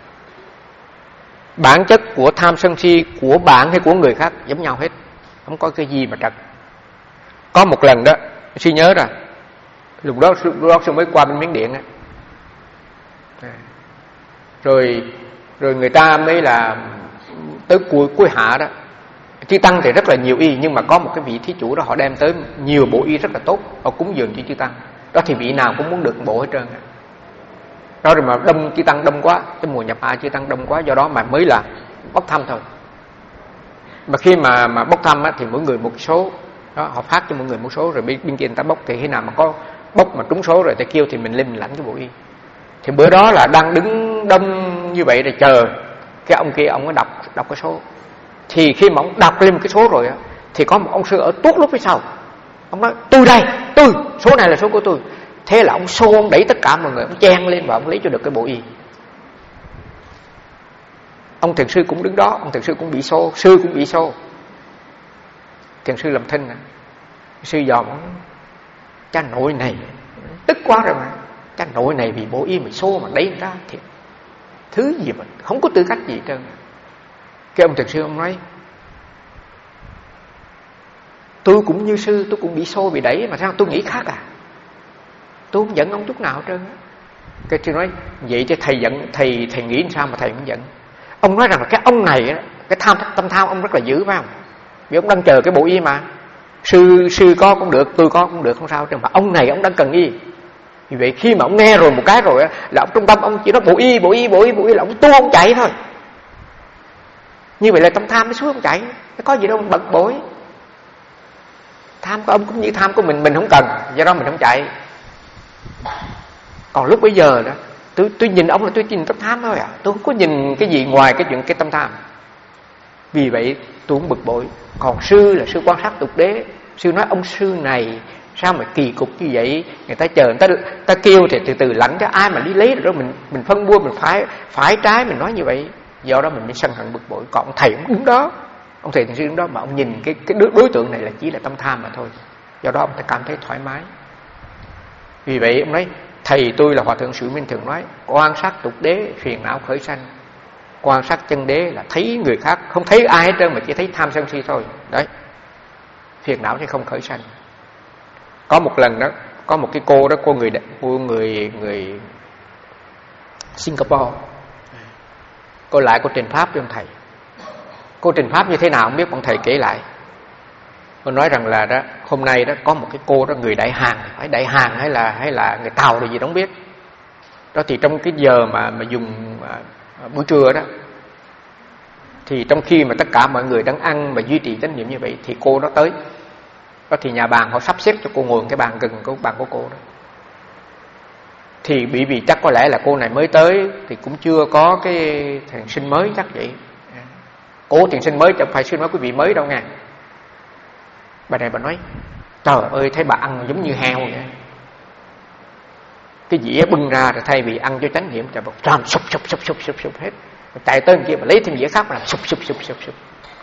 Bản chất của tham sân si của bạn hay của người khác giống nhau hết, không có cái gì mà trật. Có một lần đó sư nhớ ra, lúc đó lúc đó sư mới qua bên Miến Điện á, rồi rồi người ta mới là tới cuối cuối hạ đó, chư tăng thì rất là nhiều y, nhưng mà có một cái vị thí chủ đó họ đem tới nhiều bộ y rất là tốt, họ cúng dường cho chư tăng đó, thì vị nào cũng muốn được bộ hết trơn. Đó rồi mà đông chư tăng đông quá, cái mùa nhập hạ chư tăng đông quá, do đó mà mới là bốc thăm thôi. Mà khi mà mà bốc thăm á, thì mỗi người một số, đó họ phát cho mọi người một số, rồi bên, bên kia người ta bốc, thì khi nào mà có bốc mà trúng số rồi ta kêu thì mình lên mình lãnh cái bộ y. Thì bữa đó là đang đứng đông như vậy rồi chờ cái ông kia, ông có đọc đọc cái số. Thì khi mà ông đọc lên một cái số rồi á, thì có một ông sư ở tuốt lúc phía sau, ông nói tôi đây, tôi số này là số của tôi. Thế là ông xô, ông đẩy tất cả mọi người, ông chen lên và ông lấy cho được cái bộ y. Ông thiền sư cũng đứng đó, ông thiền sư cũng bị xô, sư cũng bị xô. Thiền sư làm thinh nè, sư dòm ông, cha nội này tức quá rồi mà, cha nội này vì bộ y mà xô mà đẩy ra thì thứ gì mà không có tư cách gì hết trơn. Cái ông thiền sư ông nói, tôi cũng như sư, tôi cũng bị xô bị đẩy mà sao tôi nghĩ khác à? Tôi không giận ông chút nào hết trơn. Cái sư nói vậy chứ thầy giận, thầy thầy nghĩ sao mà thầy không giận? Ông nói rằng là cái ông này, cái tham tâm tham ông rất là dữ phải không? Vì ông đang chờ cái bộ y mà. Sư sư có cũng được, tôi có cũng được, không sao. Mà ông này ông đang cần y. Vì vậy khi mà ông nghe rồi một cái rồi là ông trung tâm ông chỉ nói bộ y, bộ y, bộ y, bộ y là ông tu ông chạy thôi. Như vậy là tâm tham mới xuống ông chạy. Nó có gì đâu ông bận bối. Tham của ông cũng như tham của mình, mình không cần, do đó mình không chạy. Còn lúc bây giờ đó, tôi tôi nhìn ông là tôi nhìn tâm tham thôi à, tôi không có nhìn cái gì ngoài cái chuyện cái tâm tham. Vì vậy tôi cũng bực bội. Còn sư là sư quan sát tục đế, sư nói ông sư này sao mà kỳ cục như vậy, người ta chờ người ta ta kêu thì từ từ lãnh cho ai mà đi lấy rồi mình mình phân bua, mình phải phải trái mình nói như vậy, do đó mình mới sân hận bực bội. Còn thầy cũng đứng đó, Ông thầy thiền sư đó mà ông nhìn cái, cái đối, đối tượng này là chỉ là tâm tham mà thôi, do đó ông ta cảm thấy thoải mái. Vì vậy ông nói thầy tôi là Hòa Thượng Sự Minh thường nói quan sát tục đế phiền não khởi sanh, quan sát chân đế là thấy người khác, không thấy ai hết trơn mà chỉ thấy tham sân si thôi. Đấy, phiền não thì không khởi sanh. Có một lần đó, có một cái cô đó, cô người cô người người Singapore, cô lại cô trình pháp với ông thầy. Cô trình pháp như thế nào không biết, ông thầy kể lại. Cô nói rằng là đó, hôm nay đó có một cái cô đó người Đại Hàn, phải Đại Hàn hay là hay là người Tàu rồi gì đó không biết. Đó thì trong cái giờ mà mà dùng à, buổi trưa đó, thì trong khi mà tất cả mọi người đang ăn mà duy trì chánh niệm như vậy thì cô đó tới. Đó thì nhà bàn họ sắp xếp cho cô ngồi cái bàn gần cái bàn của cô đó. Thì bởi vì chắc có lẽ là cô này mới tới thì cũng chưa có cái thiền sinh mới chắc vậy. Cô thiền sinh mới chẳng phải xin nói quý vị mới đâu nha. Bà này bà nói trời ơi thấy bà ăn giống như heo vậy. Cái dĩa bưng ra rồi thay vì ăn cho chánh niệm trời bà tràm sụp sụp sụp sụp sụp sụp hết. Chạy tới bên kia bà lấy thêm dĩa khác mà làm sụp sụp sụp sụp sụp.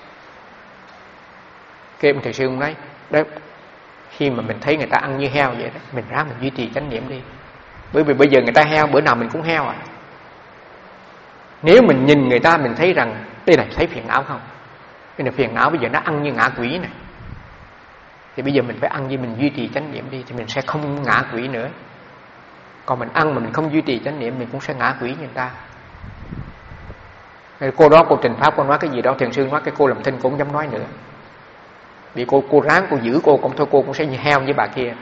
Cái ông thầy sư ông nói đấy, khi mà mình thấy người ta ăn như heo vậy đó, mình ráng mình duy trì chánh niệm đi. Bởi vì bây giờ người ta heo, bữa nào mình cũng heo à. Nếu mình nhìn người ta mình thấy rằng đây này thấy phiền não không? Cái này phiền não bây giờ nó ăn như ngã quỷ này. Thì bây giờ mình phải ăn như mình duy trì chánh niệm đi thì mình sẽ không ngã quỷ nữa. Còn mình ăn mà mình không duy trì chánh niệm mình cũng sẽ ngã quỷ như người ta. Cô đó cô trình pháp cô nói cái gì đó thiền sư nói cái cô làm thinh cô không dám nói nữa. Vì cô cô ráng cô giữ cô cũng thôi cô cũng sẽ như heo với bà kia.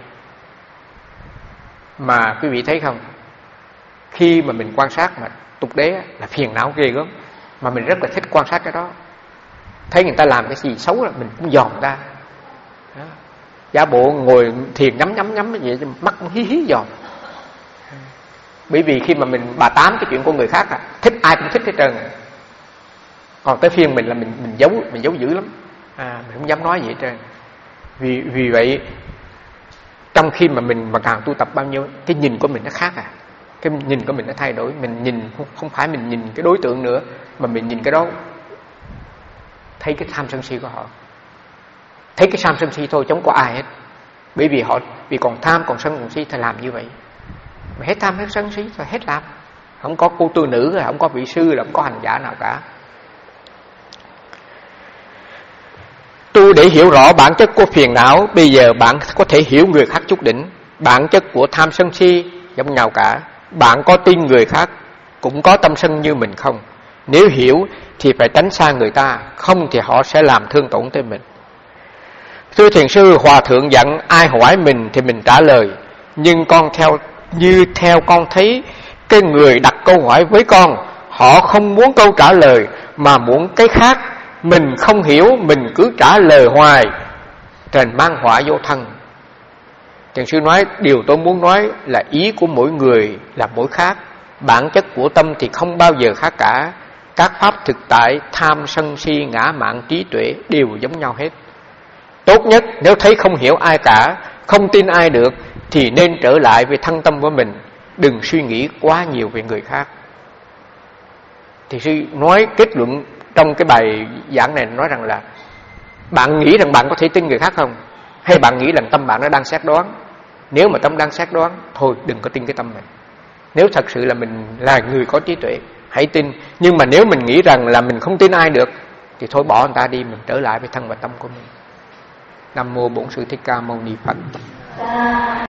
Mà quý vị thấy không, khi mà mình quan sát mà tục đế là phiền não ghê gớm, mà mình rất là thích quan sát cái đó. Thấy người ta làm cái gì xấu là mình cũng dòm ta đó. Giả bộ ngồi thiền nhắm nhắm nhắm cái gì mắt hí hí dòm. Bởi vì khi mà mình bà tám cái chuyện của người khác à, thích ai cũng thích hết trơn. Còn tới phiên mình là mình mình giấu mình giấu dữ lắm. À, mình không dám nói gì hết trơn. Vì vì vậy trong khi mà mình mà càng tu tập bao nhiêu, cái nhìn của mình nó khác à. Cái nhìn của mình nó thay đổi. Mình nhìn không phải mình nhìn cái đối tượng nữa, mà mình nhìn cái đó thấy cái tham sân si của họ. Thấy cái tham sân si thôi, chẳng có ai hết. Bởi vì họ vì còn tham còn sân còn si thì làm như vậy. Mà hết tham hết sân si thì hết làm. Không có cô tu nữ, không có vị sư, không có hành giả nào cả. Tu để hiểu rõ bản chất của phiền não. Bây giờ bạn có thể hiểu người khác chút đỉnh. Bản chất của tham sân si giống nhau cả. Bạn có tin người khác cũng có tâm sân như mình không? Nếu hiểu thì phải tránh xa người ta, không thì họ sẽ làm thương tổn tới mình. Thưa thiền sư, hòa thượng dặn ai hỏi mình thì mình trả lời. Nhưng con theo như theo con thấy cái người đặt câu hỏi với con, họ không muốn câu trả lời mà muốn cái khác. Mình không hiểu, mình cứ trả lời hoài, trần mang họa vô thân. Thiền sư nói điều tôi muốn nói là ý của mỗi người là mỗi khác. Bản chất của tâm thì không bao giờ khác cả. Các pháp thực tại tham sân si ngã mạn trí tuệ đều giống nhau hết. Tốt nhất nếu thấy không hiểu ai cả, không tin ai được, thì nên trở lại với thân tâm của mình. Đừng suy nghĩ quá nhiều về người khác. Thiền sư nói kết luận trong cái bài giảng này, nói rằng là bạn nghĩ rằng bạn có thể tin người khác không? Hay bạn nghĩ rằng tâm bạn nó đang xét đoán? Nếu mà tâm đang xét đoán, thôi đừng có tin cái tâm mình. Nếu thật sự là mình là người có trí tuệ, hãy tin. Nhưng mà nếu mình nghĩ rằng là mình không tin ai được, thì thôi bỏ người ta đi, mình trở lại với thân và tâm của mình. Nam mô Bổn Sư Thích Ca Mâu Ni Phật.